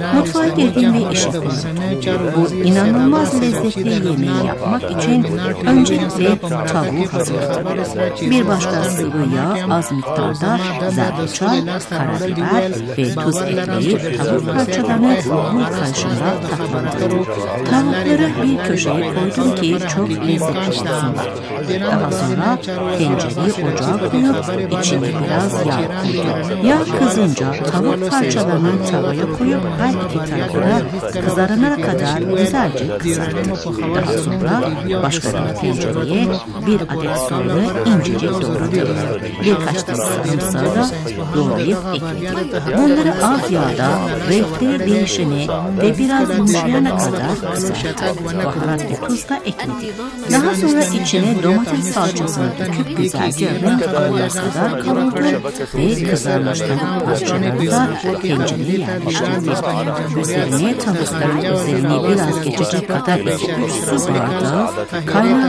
Mutfağa girdim ve işe koyuldum. Bu inanılmaz lezzetli yemeği yapmak için öncelikle tavuğu hazırladım. Bir başka sıvı yağ, az miktarda zerdeçal, karabiber ve tuz ekleyip tavuk parçalarını bol karıştırarak tatlandırdım. Tavukları bir köşeye koydum ki çok lezzetli olsunlar. Daha sonra tencereyi ocağa koyup içine biraz yağ koydum. Yağ kızınca tavuk parçalarını tavaya koyup her iki tarafına kızarana kadar güzelce kızarttım. Daha sonra başka bir tencereye bir adet soğanı incecik doğradım. Birkaç da sarımsağı da doğrayıp ekledim. Bunları az yağda renkleri değişene ve biraz yumuşayana kadar kızarttım. Baharat ve tuz da ekledim. Daha sonra içine domates salçasını döküp güzelce renk alana kadar kavurdum ve kızarmış tavuk parçalarını da tencereye yerleştirdim. Üzerine tavukların üzerine biraz geçecek kadar 2-3 su bardağı kaynar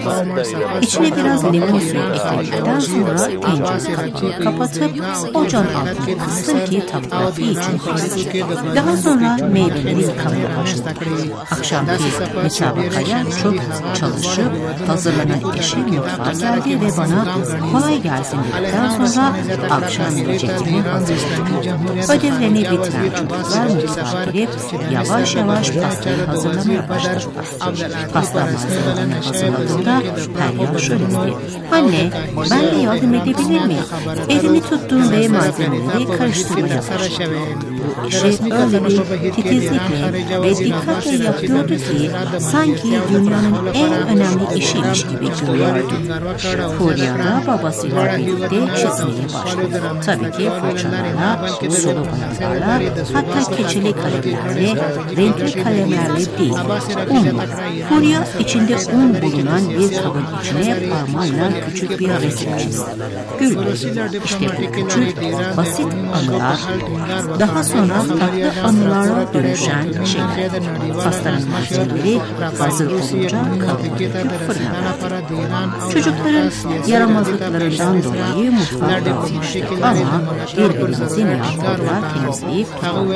su. İçine biraz limon suyu ekledikten sonra tencereyi kapatıp ocağın altını kıstım ki tavuklar iyice pişsin. Daha sonra meyveleri yıkamaya başladım. Akşamki müsabakaya çok çalışıp hazırlanan eşim mutfağa geldi ve bana kolay gelsin dedikten sonra akşam yiyeceklerini hazırladım. Ödevlerini bitiren çocuklar mutfağa girip yavaş yavaş pastayı hazırlamaya başladılar. Pasta malzemelerini hazırladığında Perihan şöyle dedi: "Anne, ben de yardım edebilir miyim?" Elini tuttuğum ve malzemeleri karıştırmaya başladım. Bu işi öyle bir titizlikle ve dikkatle yapıyordu ki sanki dünyanın en önemli işiymiş gibi görüyordu. Huriya da babasıyla birlikte çizmeye başladı. Tabii ki fırçalarla, sulu boyalarla, hatta keçeli kalemlerle, renkli kalemlerle değil, unla. Huriya içinde un bulunan bir kabın içine parmağıyla küçük bir resim çizdi. Güldü. İşte bu küçük, basit anılar, daha sonra farklı anılara dönüşen şeyler. Pastanın malzemeleri hazır olunca kabına fırına verdi. Çocukların yaramazlıklarından dolayı mutfağa dağılmıştı ama birbirimizin yaptıklar temizleyip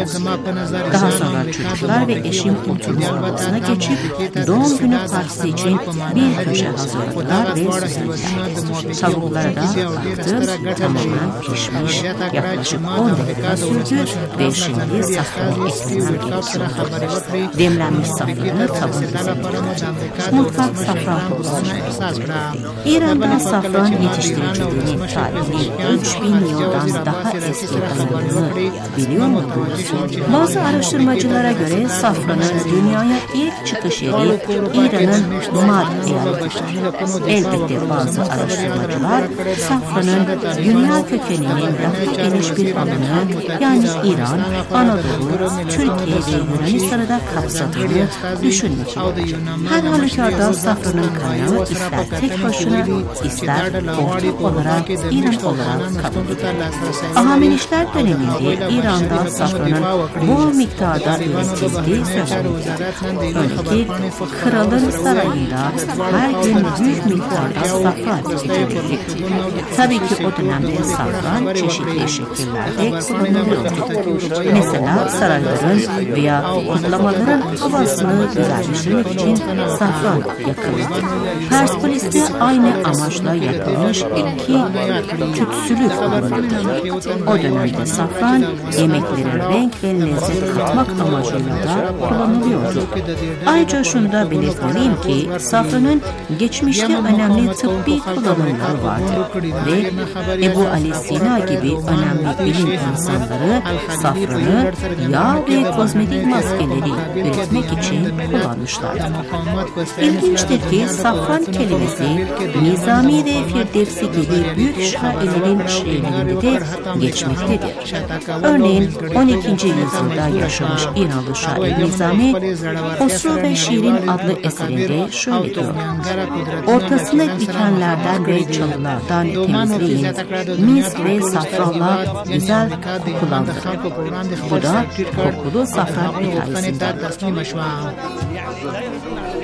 daha sonra çocuklar ve eşim oturma odasına geçip doğum günü partisi için bir köşe hazırladılar ve süslediler. Tavuklara da baktım, tamamen pişmiş. Yaklaşık 10 dakika sürdü ve şimdi safranı eklemem gerekiyor. Demlenmiş safranı tavuğun üzerine döktüm. Mutfak safran kullanılıyor. İran'da safran yetiştiriciliğinin tarihi 3000 yıldan daha eski dayanını biliyor muydunuz? Bazı araştırmacılara göre safranın dünyaya ilk çıkış yeri İran'ın Mad eyaletidir. Elbette bazı araştırmacılar safranın dünya kökeninin daha geniş bir alanı yani İran, Anadolu, Türkiye ve Yunanistan'ı da kapsadığını düşünmektedir. Her halükarda safranın kaynağı ister tek başına ister ortak olarak İran olarak kabul edilir. Ahamenişler döneminde İran'da safranın bol miktarda üretildiği sözlenir. Öyle ki kralın sarayında her gün büyük miktarda safran tüketilirdi. Tabii ki o dönemde safran çeşitli şekillerde kullanılıyordu. Mesela sarayların veya kutlamaların havasını güzelleştirmek için safran yakılırdı. Persepolis'te aynı amaçla yakılmış iki tütsülü kullanılırdı. O dönemde safran yemeklere renk ve lezzet katmak amacıyla da kullanılıyordu. Ayrıca şunu da belirtmeliyim ki safranın geçmişte önemli tıbbi kullanımları vardı ve Ebu Ali Sina gibi önemli bilim insanları safranı yağ ve kozmetik maskeleri üretmek için kullanmışlardı. İlginçtir ki safran kelimesi Nizami ve Firdevsi gibi büyük şairlerin şiirlerinde de geçmektedir. Örneğin 12. yüzyılda yaşamış İranlı şair Nizami, Hosru ve Şirin adlı eserinde şöyle diyor: "Ortasını dikenlerden ve çalılardan temizleyin, misk ve safranla güzel kokulandırın." Bu da kokulu safran hikayesinden.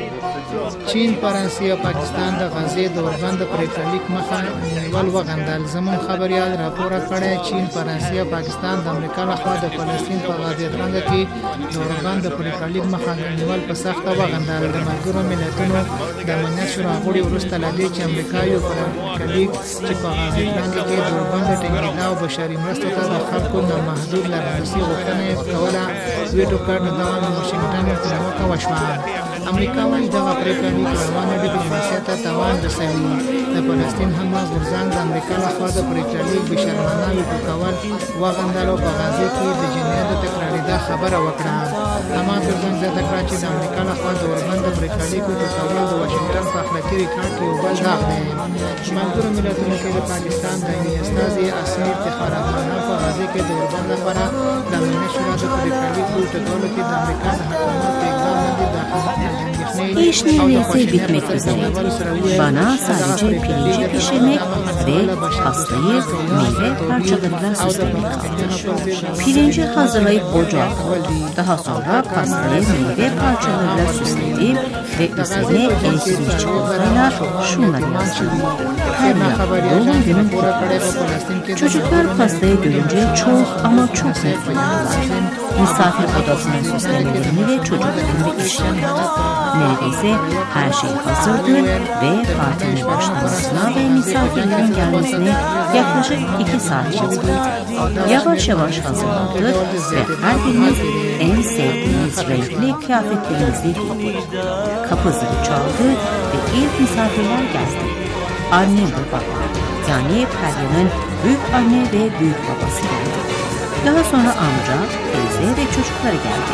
چین، فرانسې او پاکستان د غزې د اوربند د برېټانیک مخه نیول وغندل. زموږ خبریال راپوره کړی چین، فرانسې او پاکستان د امریکا لخوا د فلسطین په غزې ترنګه کې د اوربند د برېټانیک مخه نیول په سخته وغندل. د ملګرو ملتونو د امنیت شورا غړي وروسته له دې چې امریکا یو پرېکړلیک چې په غزې ترنګه کې د اوربند د ټینګېدا او بشري مرستو ته د خلکو نامحدود لاسرسي غوښتنه یې کوله ویټو کړ، نو دغه واشنګټن په موقع وشوه. امریکا وايي دغه پرېکړلیک روانه ډیپلوماسۍ ته تاوان رسوي. د فلسطین حماس غورځنګ د امریکا لخوا د پرېکړلیک بېشرمانه ویټو کول وغندل او په غزې کې د جنایت د تکرارېدا خبره وکړه. حماس غورځنګ زیاته کړه چې د امریکا لخوا د اوربند د پرېکړلیک ویټو کول د واشنګټن په اخلاقي ریکارډ کې یو بل داغ دی. ملګرو ملتونو کې د پاکستان دایمي استازي اسمیر افتخاراتمانه په غزې کې د اوربند لپاره د امنیت شورا د پرېکړلیک ویټو کولو کې د امریکا د حکومت په اقدام باندې داخل. İş neredeyse bitmek üzere. Bana sadece pirinci pişirmek ve pastayı meyve parçalarıyla süslemek kaldı. Pirinci hazırlayıp ocağa koydum. Daha sonra pastayı meyve parçalarıyla süsledim ve üzerine elektrik çikolatayla şunları yazdım. Perla, doğum günün kutlu. Çocuklar pastayı görünce çok ama çok mutlu oldular. Misafir odasının süslemelerini ve çocuklarını işledim. Neredeyse her şey hazırdı ve partinin başlamasına ve misafirlerin gelmesine yaklaşık 2 saat kaldı. Yavaş yavaş hazırlandık ve her birimiz en sevdiğimiz renkli kıyafetlerimizi giydik. Kapı zili çaldı ve ilk misafirler geldi. Anne ve baba, yani Perya'nın büyük anne ve büyük babası geldi. Daha sonra amca, teyze ve çocukları geldi.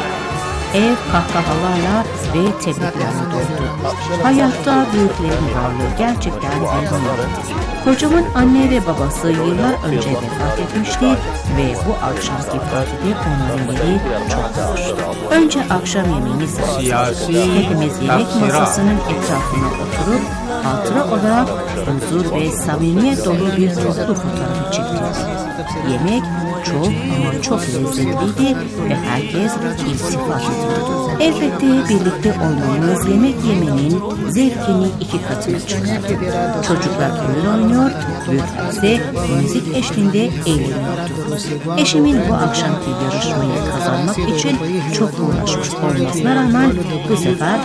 Ev kahkahalarla ve tebriklerle doldu. Hayatta büyüklerin varlığı gerçekten önemliydi. Kocamın anne ve babası yıllar önce vefat etmişti ve bu akşamki partide onların yeri çok hoş. Önce akşam yemeğini sıraladık. Hepimiz yemek masasının etrafına oturup hatıra olarak huzur ve samimiyet dolu bir toplu fotoğrafı çektik. Yemek çok ama çok lezzetliydi ve herkes iltifat ediyordu. Elbette birlikte olmamız yemek yemenin zevkini 2 katına çıkardı. Çocuklar oyun oynuyor, büyükler ise müzik eşliğinde eğleniyordu. Eşimin bu akşamki yarışmayı kazanmak için çok uğraşmış olmasına rağmen bu sefer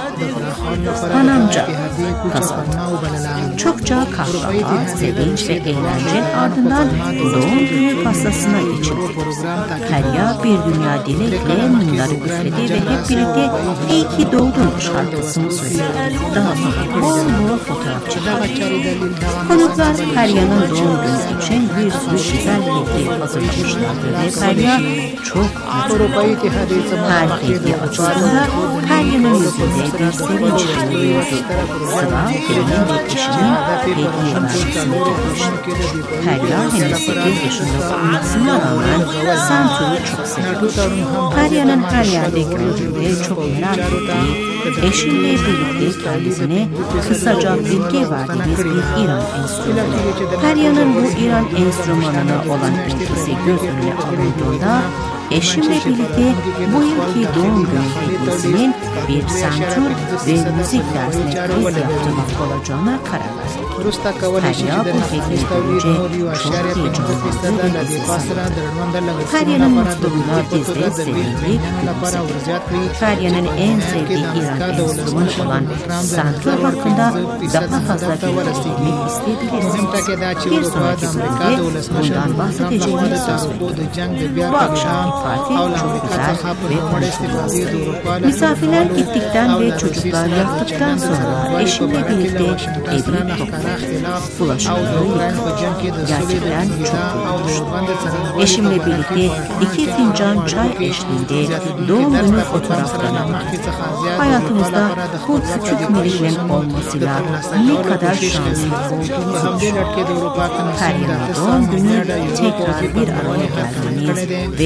hanamca kazandı. Çokça kahkaha, sevinç ve eğlencenin ardından doğum günü pastasına geçildi. Perya bir dünya dilekle mumları üfledi ve hep birlikte "İyi ki doğdun" şarkısını söyledi. Daha sonra bol bol fotoğraf çekildi. Konuklar Perya'nın doğum günü için bir sürü güzel hediye hazırlamışlardı ve Perya çok mutlu. Her hediye açıldığında Perya'nın yüzünde bir sevinç görüyordu. Sıra gelinin ve eşinin hediye vermesine gelmişti. Perya henüz 8 yaşında olmasına rağmen Santur'u çok seviyor. Perya'nın her yerde gördüğünde çok merak ettiği, eşinle birlikte kendisine kısaca bilgi verdiğimiz bir İran enstrümanı. Perya'nın bu İran enstrümanına olan ilgisi göz önüne alındığında eşimle birlikte bu yılki doğum günü hediyesinin bir santur ve müzik dersine kriz yaptırmak olacağına karar verdik. Perya bu hediye görünce çok heyecanlandı ve bizi sarıldı. Perya'nın mutluluğuna biz de sevindik, gülümsedik. Perya'nın en sevdiği İran enstrümanı olan santur hakkında daha fazla bilgi edinmek isteyebilirsiniz. Bir sonraki bölümde bundan bahsedeceğimiz söz verdim. Bu akşamki parti çok güzel ve konuşulmazdı. Misafirler gittikten ve çocuklar yattıktan sonra eşimle birlikte evi topladık. Bulaşıkları yıkadık. Gerçekten çok yorulmuştum. Eşimle birlikte 2 fincan çay eşliğinde doğum günü fotoğraflarına baktık. Hayatımızda bu küçük miniklerin olmasıyla ne kadar şanslı olduğumuzu düşündük. Perya'nın doğum günü tekrar bir araya gelmemiz ve birlikte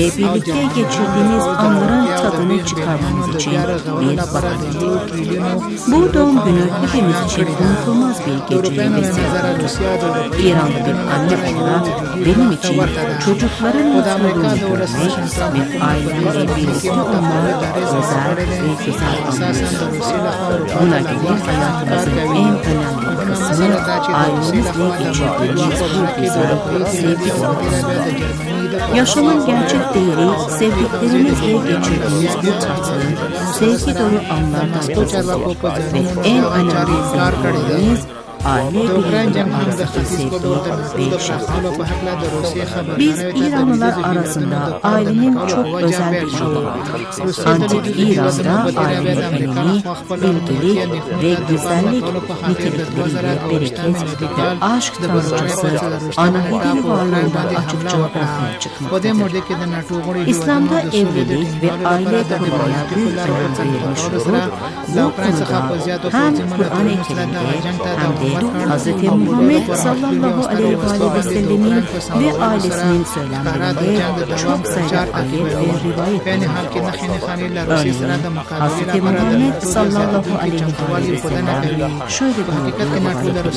birlikte geçirdiğimiz anların tadını çıkarmamız için bir bakalım. Bu doğum günü hepimiz için unutulmaz bir geceye vesile. İranlı bir anne olarak benim için çocukların mutluluğunu görmek ve ailemle birlikte olmak özel ve güzel anlar. Buna göre hayatımızın en önemli kısmı ailemizle geçirdiğimiz bu güzel sevgi dolu. Yaşamın gerçek değeri sevdiklerimizle geçirdiğimiz bu tatlı, sevgi dolu anlardan geçiyor ve en önemli sevgilerimiz aile birliğinin arasındaki sevgi ve şefkat. Biz İranlılar arasında ailenin çok özel bir yeri var. Antik İran'da ailenin önemi, bilgelik ve güzellik nitelikleriyle bereket ve aşk tanrıcısı Anahid'in varlığında açıkça ortaya çıkmaktadır. İslam'da evlilik ve aile kurmaya büyük önem verilmiş olur. Bu konuda hem Kur'an-ı Kerim'de hem de Hz. Muhammed sallallahu aleyhi ve sellemin ve ailesinin söylemlerinde çok sayıda ayet ve rivayet var. Örneğin Hz. Muhammed sallallahu aleyhi ve sellem şöyle buyurdu: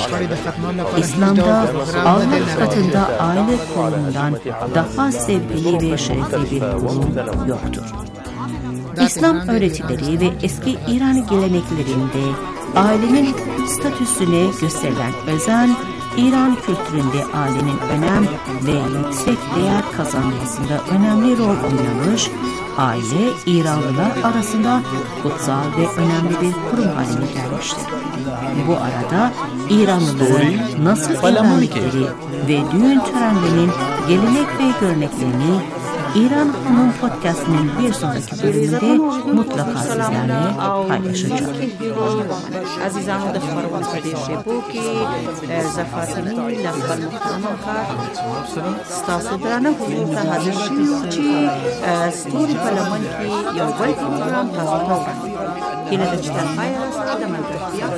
İslam'da Allah katında aile kurumundan daha sevgili ve şerefli bir kurum yoktur. İslam öğretileri ve eski İran geleneklerinde ailenin statüsüne gösterilen özen, İran kültüründe ailenin önem ve yüksek değer kazanmasında önemli rol oynamış, aile İranlılar arasında kutsal ve önemli bir kurum haline gelmiştir. Bu arada İranlıların nasıl evlendikleri ve düğün törenlerinin gelenek ve göreneklerini İran Hanım Podcast'inin bir sonraki bölümünde mutlaka sizlerle paylaşacağım. عزیزان و دختران پدیشه بو که زفاتنی لفظ محترم کرد ستاسو درانه حضور ته حاضر شوم چې ستوري په لمن کې یو بل پروګرام تاسو ته وړاندې کړم. هیله ده چې تر پایه ستاسو د ملګرتیا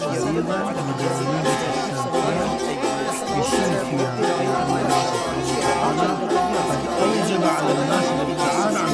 ويجب على الناس الابتعاد عن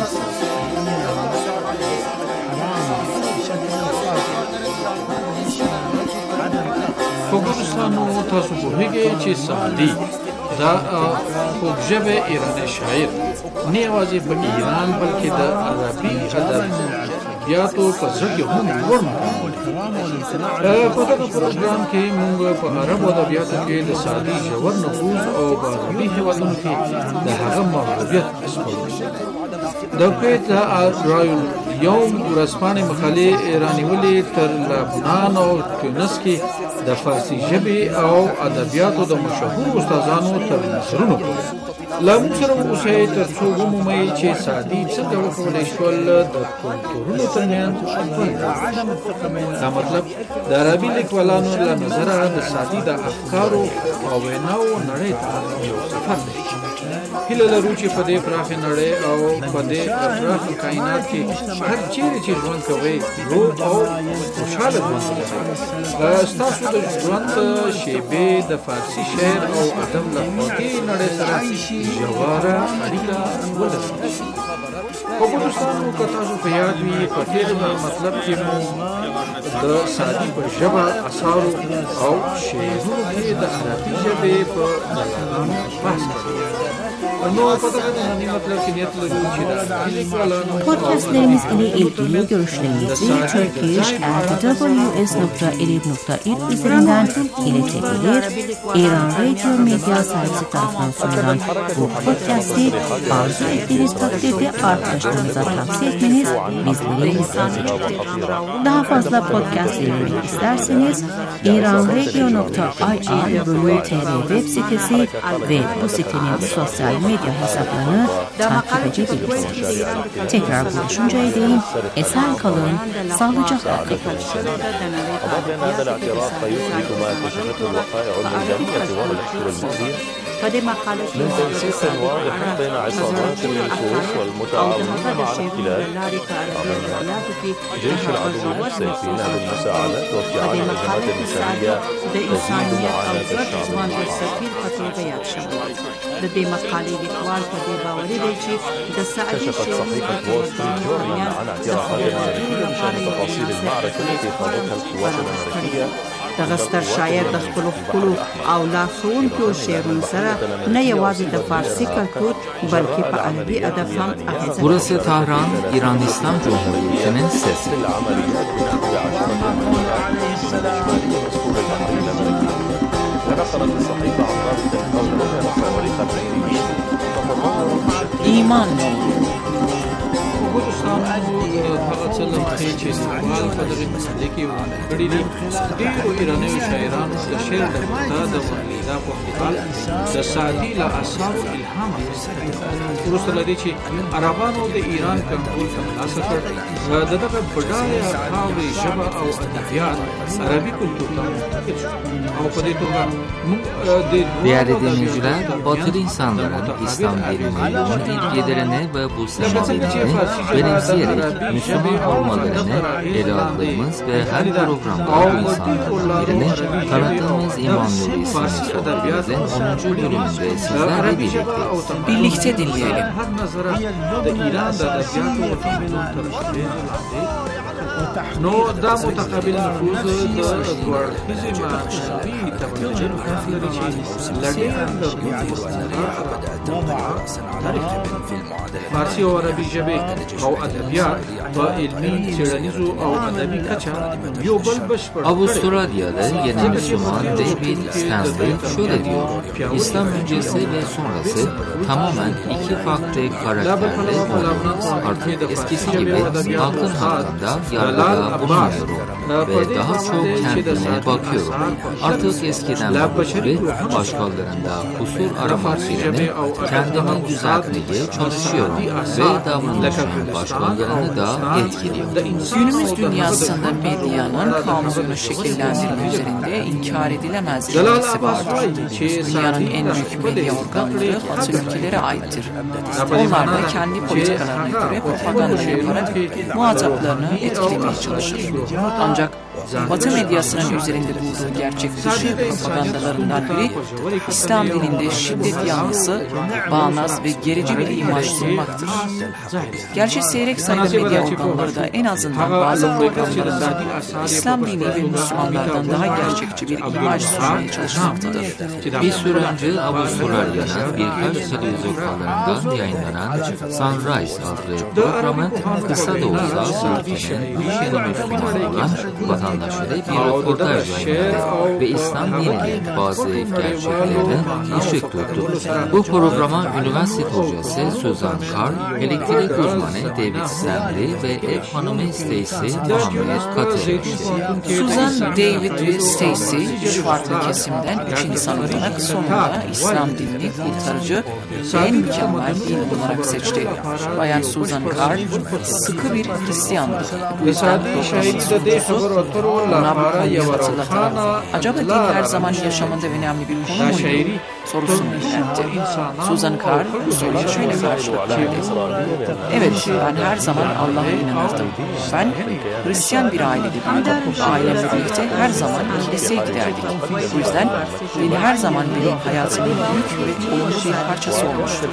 خوګورستانو تاسو په هغه چې سعدي دا خوږژبه ایرانی شاعر نه یوازې په ایران بلکې د عربي ادبیاتو په زړه کې هم لوړ مقام لري. په دغه پروګرام کې موږ په عربو ادبیاتو کې د سعدي ژور نفوذ او په عربي هېوادونو کې د هغه محبوبیت اسپړو. د کویت رایل یوم ورځپاڼې مقالې رانیولې تر لبنان او تونس کې د فارسي ژبې او ادبیاتو د مشهورو استادانو تر نظرونو پورې له موږ سره اوسئ تر څو ومومئ چې سعدي څنګه وکولی شول د کلتورونو ترمنځ دا مطلب د عربي لیکوالانو له نظره د سعدي د افکارو او ویناوو نړۍ ته یو سفر دی. هیله لرو چې په دې پراخه نړۍ او په دې پراخه کائنات کې هر چیرې چې ژوند کوئ روغ او خوشحاله ژوند ولرئ. ستاسو د ژوند شیبې د فارسي شعر او ادب له خوږې نړۍ سره ژوره اړیکه ولري. په ګلستانو که تاسو په یاد وي په تېر مطلب کې مو د سعدي په ژبه اثارو او شعرونو کې د عربي ژبې په دلالانو بحث کړی. Podcastlerimiz ile ilgili görüşlerinizi turkish@ws.elif.il üzerinden iletebilir. İran Radio Medya Servisi tarafından sunulan bu podcast'i arzu ettiğiniz takdirde arkadaşlarınıza tavsiye etmeniz bizleri mutlu edecektir. Daha fazla podcast dinlemek isterseniz iranradio.ir/tr web sitesi ve bu sitenin sosyal medya hesaplarını takip edebilirsiniz. Tekrar buluşuncaya değin esen kalın, sağlıcakla kalın. أضاف أن هذا الاعتراف يثبت ما كشفته الوقائع الميدانية طوال الأشهر الماضية من تنسيق واضح بين عصابات اللصوص والمتعاونين مع الاحتلال ومن جيش العدو نفسه في نهب المساعدات وافتعال الهجمات الإنسانية تزيد معاناة الشعب كشفت صحيفة وول ستريت جورنال عن اعترافات أمريكية بشأن تفاصيل المعركة التي خاضتها القوات الأمريكية دغه ستر شاعر د خپلو او لارښوونکو شعرونو سره نه یوازې د فارسي کلتور بلکې په عربي ادب هم اغیزه. Burası Tahran, İran İslam Cumhuriyeti'nin sesi. İman هغه څه لمحې چې استقبال په دغې مسلې کې وړاندې کړي دي ډېرو ایرانیو شاعرانو د شعر د مبتدا د ورلیدا په احتمال د سعدي له اثارو الهام اخیستی وروسته له دې چې عربانو د ایران کنټرول ترلاسه کړ د دغه بډایه خاورې ژبه او ادبیات عربي کلتور ته منتقل شو او په دې توګه موږ Değerli dinleyiciler, batılı insanların İslam dinine yoğun ilgilerini ve bu sembollerini benimseyerek Müslüman olmalarını ele aldığımız ve her programda bu insanlardan birini tanıttığımız İman Nuri isimli sohbetimizin 10. bölümünde sizlerle birlikteyiz. Birlikte dinleyelim. نو دا متقابل نفوذ د دوړخیزې معاشرتي تبدیل لري چې لړۍ فارسي او عربي ژبې او ادبیات په علمي څېړنیزو او ادبي کچه یو بل بشپړ Avustralya'da yeni Müslüman David Stanley şöyle diyor: İslam öncesi ve sonrası tamamen iki farklı karakterle olmalıyız. Artık eskisi gibi halkın hakkında yargıda bulunmuyorum ve daha çok kendime bakıyorum. Artık eskiden gibi başkalarında kusur aramak yerine kendimi düzeltmeye çalışıyorum ve davranışımın başkalarını da etkiliyor. Günümüz dünyasında medyanın kamusunu şekillendirme üzerinde inkar edilemez etkisi vardır. Dünyanın en büyük medya organları Batı ülkelere aittir. Onlar da kendi politikalarına göre propaganda yaparak muhataplarını etkilemeye çalışır. Ancak Batı medyasının üzerinde bulduğu gerçek dışı propagandalarından biri İslam dininde şiddet yanlısı, bağnaz ve gerici bir imaj sunmaktır. Gerçi seyrek sayıda medya organları da en azından bazı programlarında İslam dini ve Müslümanlardan daha gerçekçi bir imaj sunmaya çalışmaktadır. Bir süre önce Avustralya'nın birkaç televizyon kanallarından yayınlanan Sunrise adlı programı kısa da olsa ülkenin üç yeni Müslüman olan vatandaşları bir röportaj yayınladı ve İslam dininin bazı gerçeklerini ışık tuttu. Bu programa üniversite hocası Susan Carr, elektrik uzmanı David Stanley ve ev hanımı Stacy Muhammed katılmıştı. Susan, David ve Stacy üç farklı kesimden 3 insan olarak sonunda İslam dinini kurtarıcı ve en mükemmel din olarak seçti. Bayan Susan Carr sıkı bir Hristiyandı. Bu yüzden programın ona bu konuyu hatırlatalım. Acaba din her zaman yaşamında önemli bir konu muydu? Sorusunu yöneltti. Susan Carr bu soruya şöyle karşılık verdi. Evet, ben her zaman Allah'a inanırdım. Ben Hristiyan bir ailede büyüdüm. Ailemle birlikte her zaman kiliseye giderdik. Bu yüzden dini her zaman benim hayatımın büyük ve olumlu bir parçası olmuştur.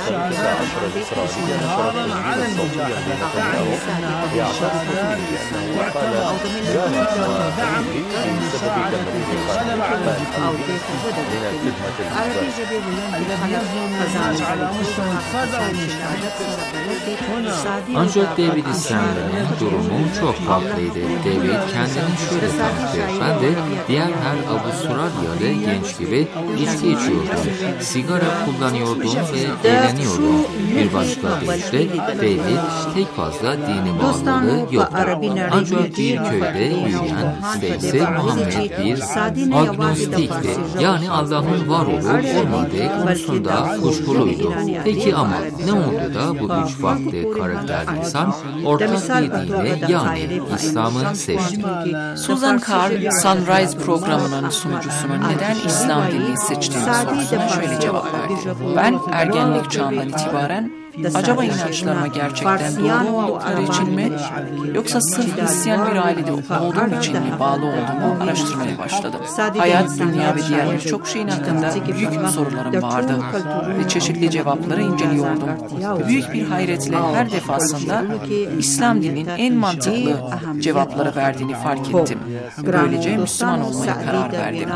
Ancak David Stanley'nin durumu çok farklıydı. David kendini şöyle tanıtıyor: ben de diğer her Avustralyalı genç gibi içki içiyordum, sigara kullanıyordum ve eğleniyordum. Bir başka deyişle David tek fazla dini bağlılığı yoktu. Ancak bir köyde büyüyen Stacy Muhammed bir agnostikti. Yani Allah'ın var olup olmadığı konusunda kuşkuluydu. Peki ama ne oldu da bu üç farklı karakterli insan ortak bir dine yani İslam'ı seçti? Susan Carr, Sunrise programının sunucusunun neden İslam dinini seçtiğini sorusuna şöyle cevap verdi. Ben ergenlik çağından itibaren acaba inançlarıma gerçekten doğru oldukları için mi yoksa sırf Hristiyan bir ailede olduğum için mi bağlı olduğumu araştırmaya başladım. Hayat, dünya ve diğer birçok şeyin hakkında büyük sorularım vardı ve çeşitli cevapları inceliyordum. Büyük bir hayretle her defasında İslam dininin en mantıklı cevapları verdiğini fark ettim. Böylece Müslüman olmaya karar verdim.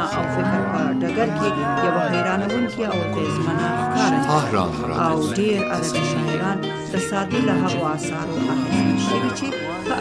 Tahran Radyosu شاعران تصادی لها و آثار و احیان شیوچی ve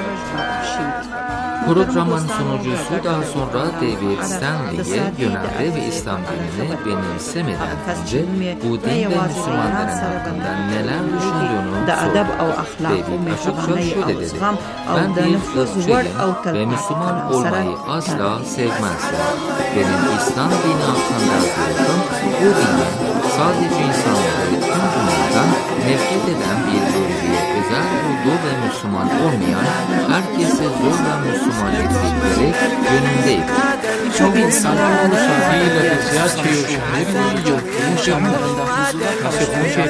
Programın sunucusu daha sonra David Stanley'e yöneldi ve İslam dinini benimsemeden önce bu din ve Müslümanların hakkında neler düşündüğünü sordu. David açıkça şöyle dedi: ben bir ırkçıyım ve Müslüman olmayı asla sevmezdim. Benim İslam dini hakkında görüşüm bu dinin sadece insanları tüm dünyadan nefret eden bir bölgeye özel olduğu ve Müslüman olmayan herkese zorla Müslüman ettikleri yönündeydi. Birçok insan onların yaşamlarında huzura karşı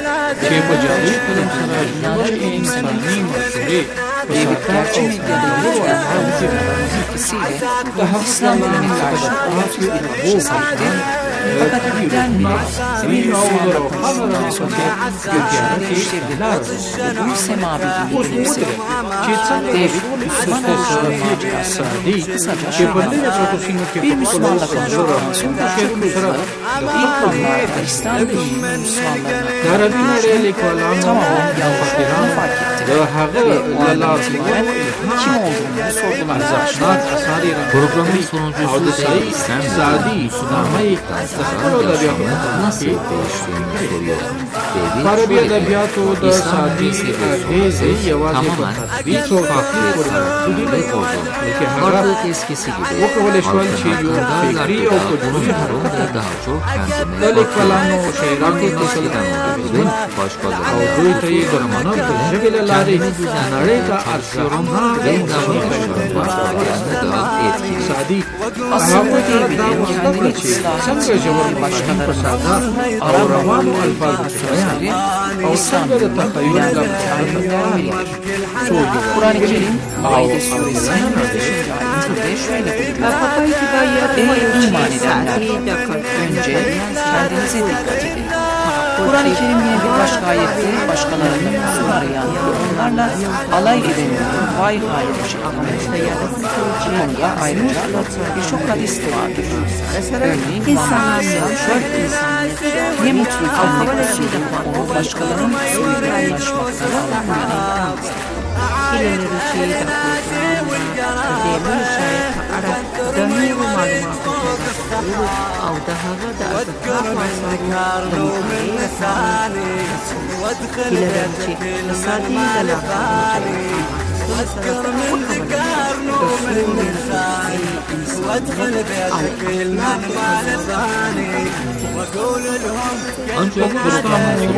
David gerçek medyada etkisiyle İslam dinine karşı olumsuz bir bakış sergiledi. Fakat birden bire bir Müslümanla konuştuktan sonra görüşleri değiştirdiler ve bu semavi dini benimsedi. David, Müslüman oluşunun macerası kısaca şöyle: bir Müslümanla konuştuktan sonra çok hızlı ilk konularda İslam dininin Müslümanlarına tamamen yanlış olduğunu fark etti. Ve o andan itibaren kim olduğunu sordular. Programın sonuncusu David Stanley, Müslüman olduktan sonra yaşamı nasıl değiştiğini soruyor. David şöyle dedi: İslam tamamen iki farklı karakterle oldu. Artık eskisi gibi halkın hakkında yargıda bulunmuyorum ve daha çok kendime bakıyorum. Artık eskiden olduğu gibi başkalarına yaptırmamak kendimi düzenlemeye çalışıyorum ve davranışlarım başkalarına daha etkili. Aslında David'in kendini ıslahı için başkalarına aramamak sözleri İslam dininin önemli biridir. Kur'an-ı Kerim Maide suresinin 5. ayetinde şöyle buyuruyor: ey iman edenler! Önce kendinize dikkat edin. Kur'an-ı Kerim yine bir başka ayette başkalarının huzur arayan ve onlarla alay edenlerin vay haline şeklinde. Bu konuda ayrıca birçok hadis de vardır. Örneğin insanlar şöyle: ne mutlu kendine onu başkalarının huzuruyla anlaşmaklara uyanır. Ancak programın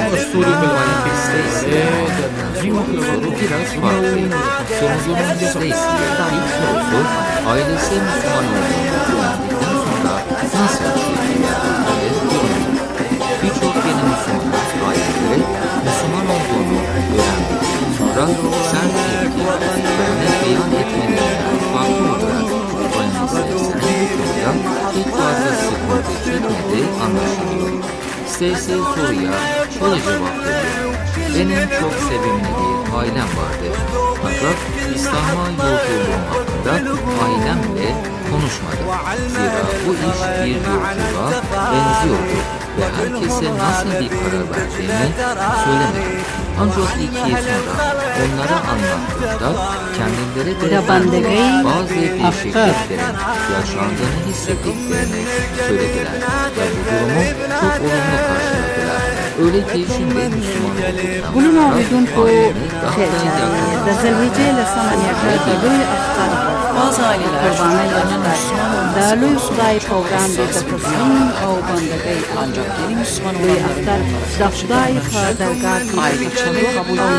soru biraz farklıydı. Sonucunun Stacy'ye ilk sorusu ailesi Müslüman olduğunu öğrendikten sonra nasıl tepkilerle görünüyor. Birçok yeni Müslümanlar aileleri Müslüman olduğunu öğrendikten sonra sert tepkilerini beyan etmelerinden farklı olarak organizasyonun bu konuda pek fazla sıkıntı çekmediği anlaşılıyor. Stacy soruya şöyle cevap veriyor: benim çok sevimli bir ailem vardı. Ancak İslam'a yolculuğum hakkında ailemle konuşmadım. Zira bu iş bir yolculuğa benziyordu ve herkese nasıl bir karar vereceğimi söylemedim. Ancak 2 yıl sonra onlara anlattığımda kendileri de bazı değişikliklerin yaşandığını hissettiklerini söylediler ve bu durumu çok olumlu karşıladılar. Öyle ki şimdi Müslüman olduktan sonra ailemi daha da yakın. Bazı aileler çocuklarının Müslüman در لوی خدای پروگرام د تفسیر او بندګۍ ancak yeni Müslüman وی olanların اختر د خدای په درگاه کې ayrıcalığı kabul او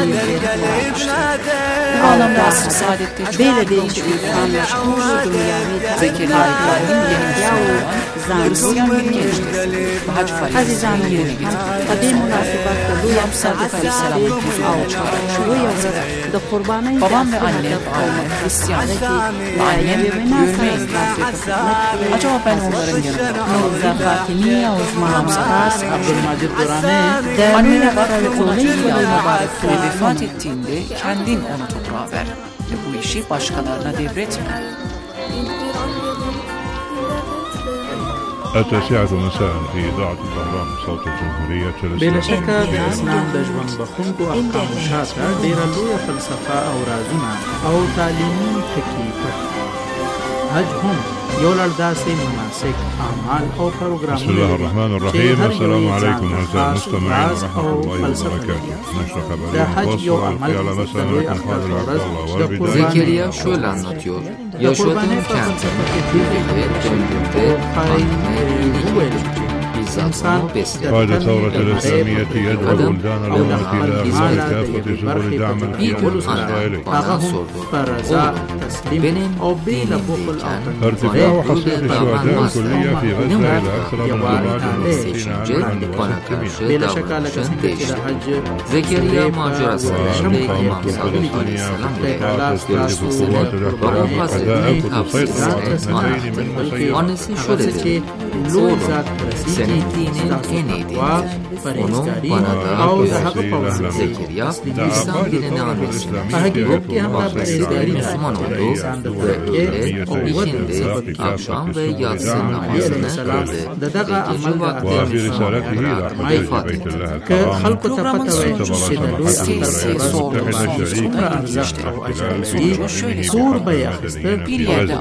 Ağlamda asr saadette çok بیل دی چې انسان مشهور دنیاوی Zekeriya İbrahim yeni Müslüman Hristiyan bir gençtir. Hac عزیزانو faizini yerine getirdi. په دې مناسبت د لوی Sadık Aleyhisselam'ın huzuruna çağırdı. لوی ورځ د قربانۍ Babam ve annem Hristiyan ve annem görme engelli. Acaba ben onların yanında نوزا فاطمی او زمان Abbas Abdülmecid Durrani annene bak ve ona iyi yapma ve vefat ettiğinde kendin onu toprağa ver ve bu işi başkalarına devretme. التاسعة مساء في إذاعة الأهرام صوت الجمهورية بلا شک د اسلام د ژوند بخښونکو احکامو شاته ډیره لویه فلسفه او رازونه او تعلیمي ټکي پټ دي. حج هم یو لړ داسې مناسک اعمال او بسم الله الرحمن الرحيم. السلام عليكم أعزائي المستمعين ورحمة الله وبركاته. نشر خبرية مفصلة على مسألة القادر عبد الله والبداية. Zekeriya şöyle anlatıyor. Yaşadığım kentte ve döndüğümde anneme قائد الثورة الإسلامية يدعو بلدان الأمة إلى إعمال كافة سبل دعم القيادة الإسرائيلية. ارتفاع حصيلة الشهداء الكلية في غزة إلى أكثر من 460. Zekeriya macerası ve İmam Sadık Aleyhisselam ile görüşmesini ve Hazreti tavsiyesini anlattı. Annesi şöyle dedi. Oğlum, senin dinin en iyi dinidir. Onu bana da Zekeriya, İslam dinini anlasın. Bu bahsedilen Müslüman oldu ve öğle, ikindi, akşam ve yatsı namazını kıldı. Gece vakti Müslümanlara ifade etti. Programın sonucu sesi sordu. Bir yerde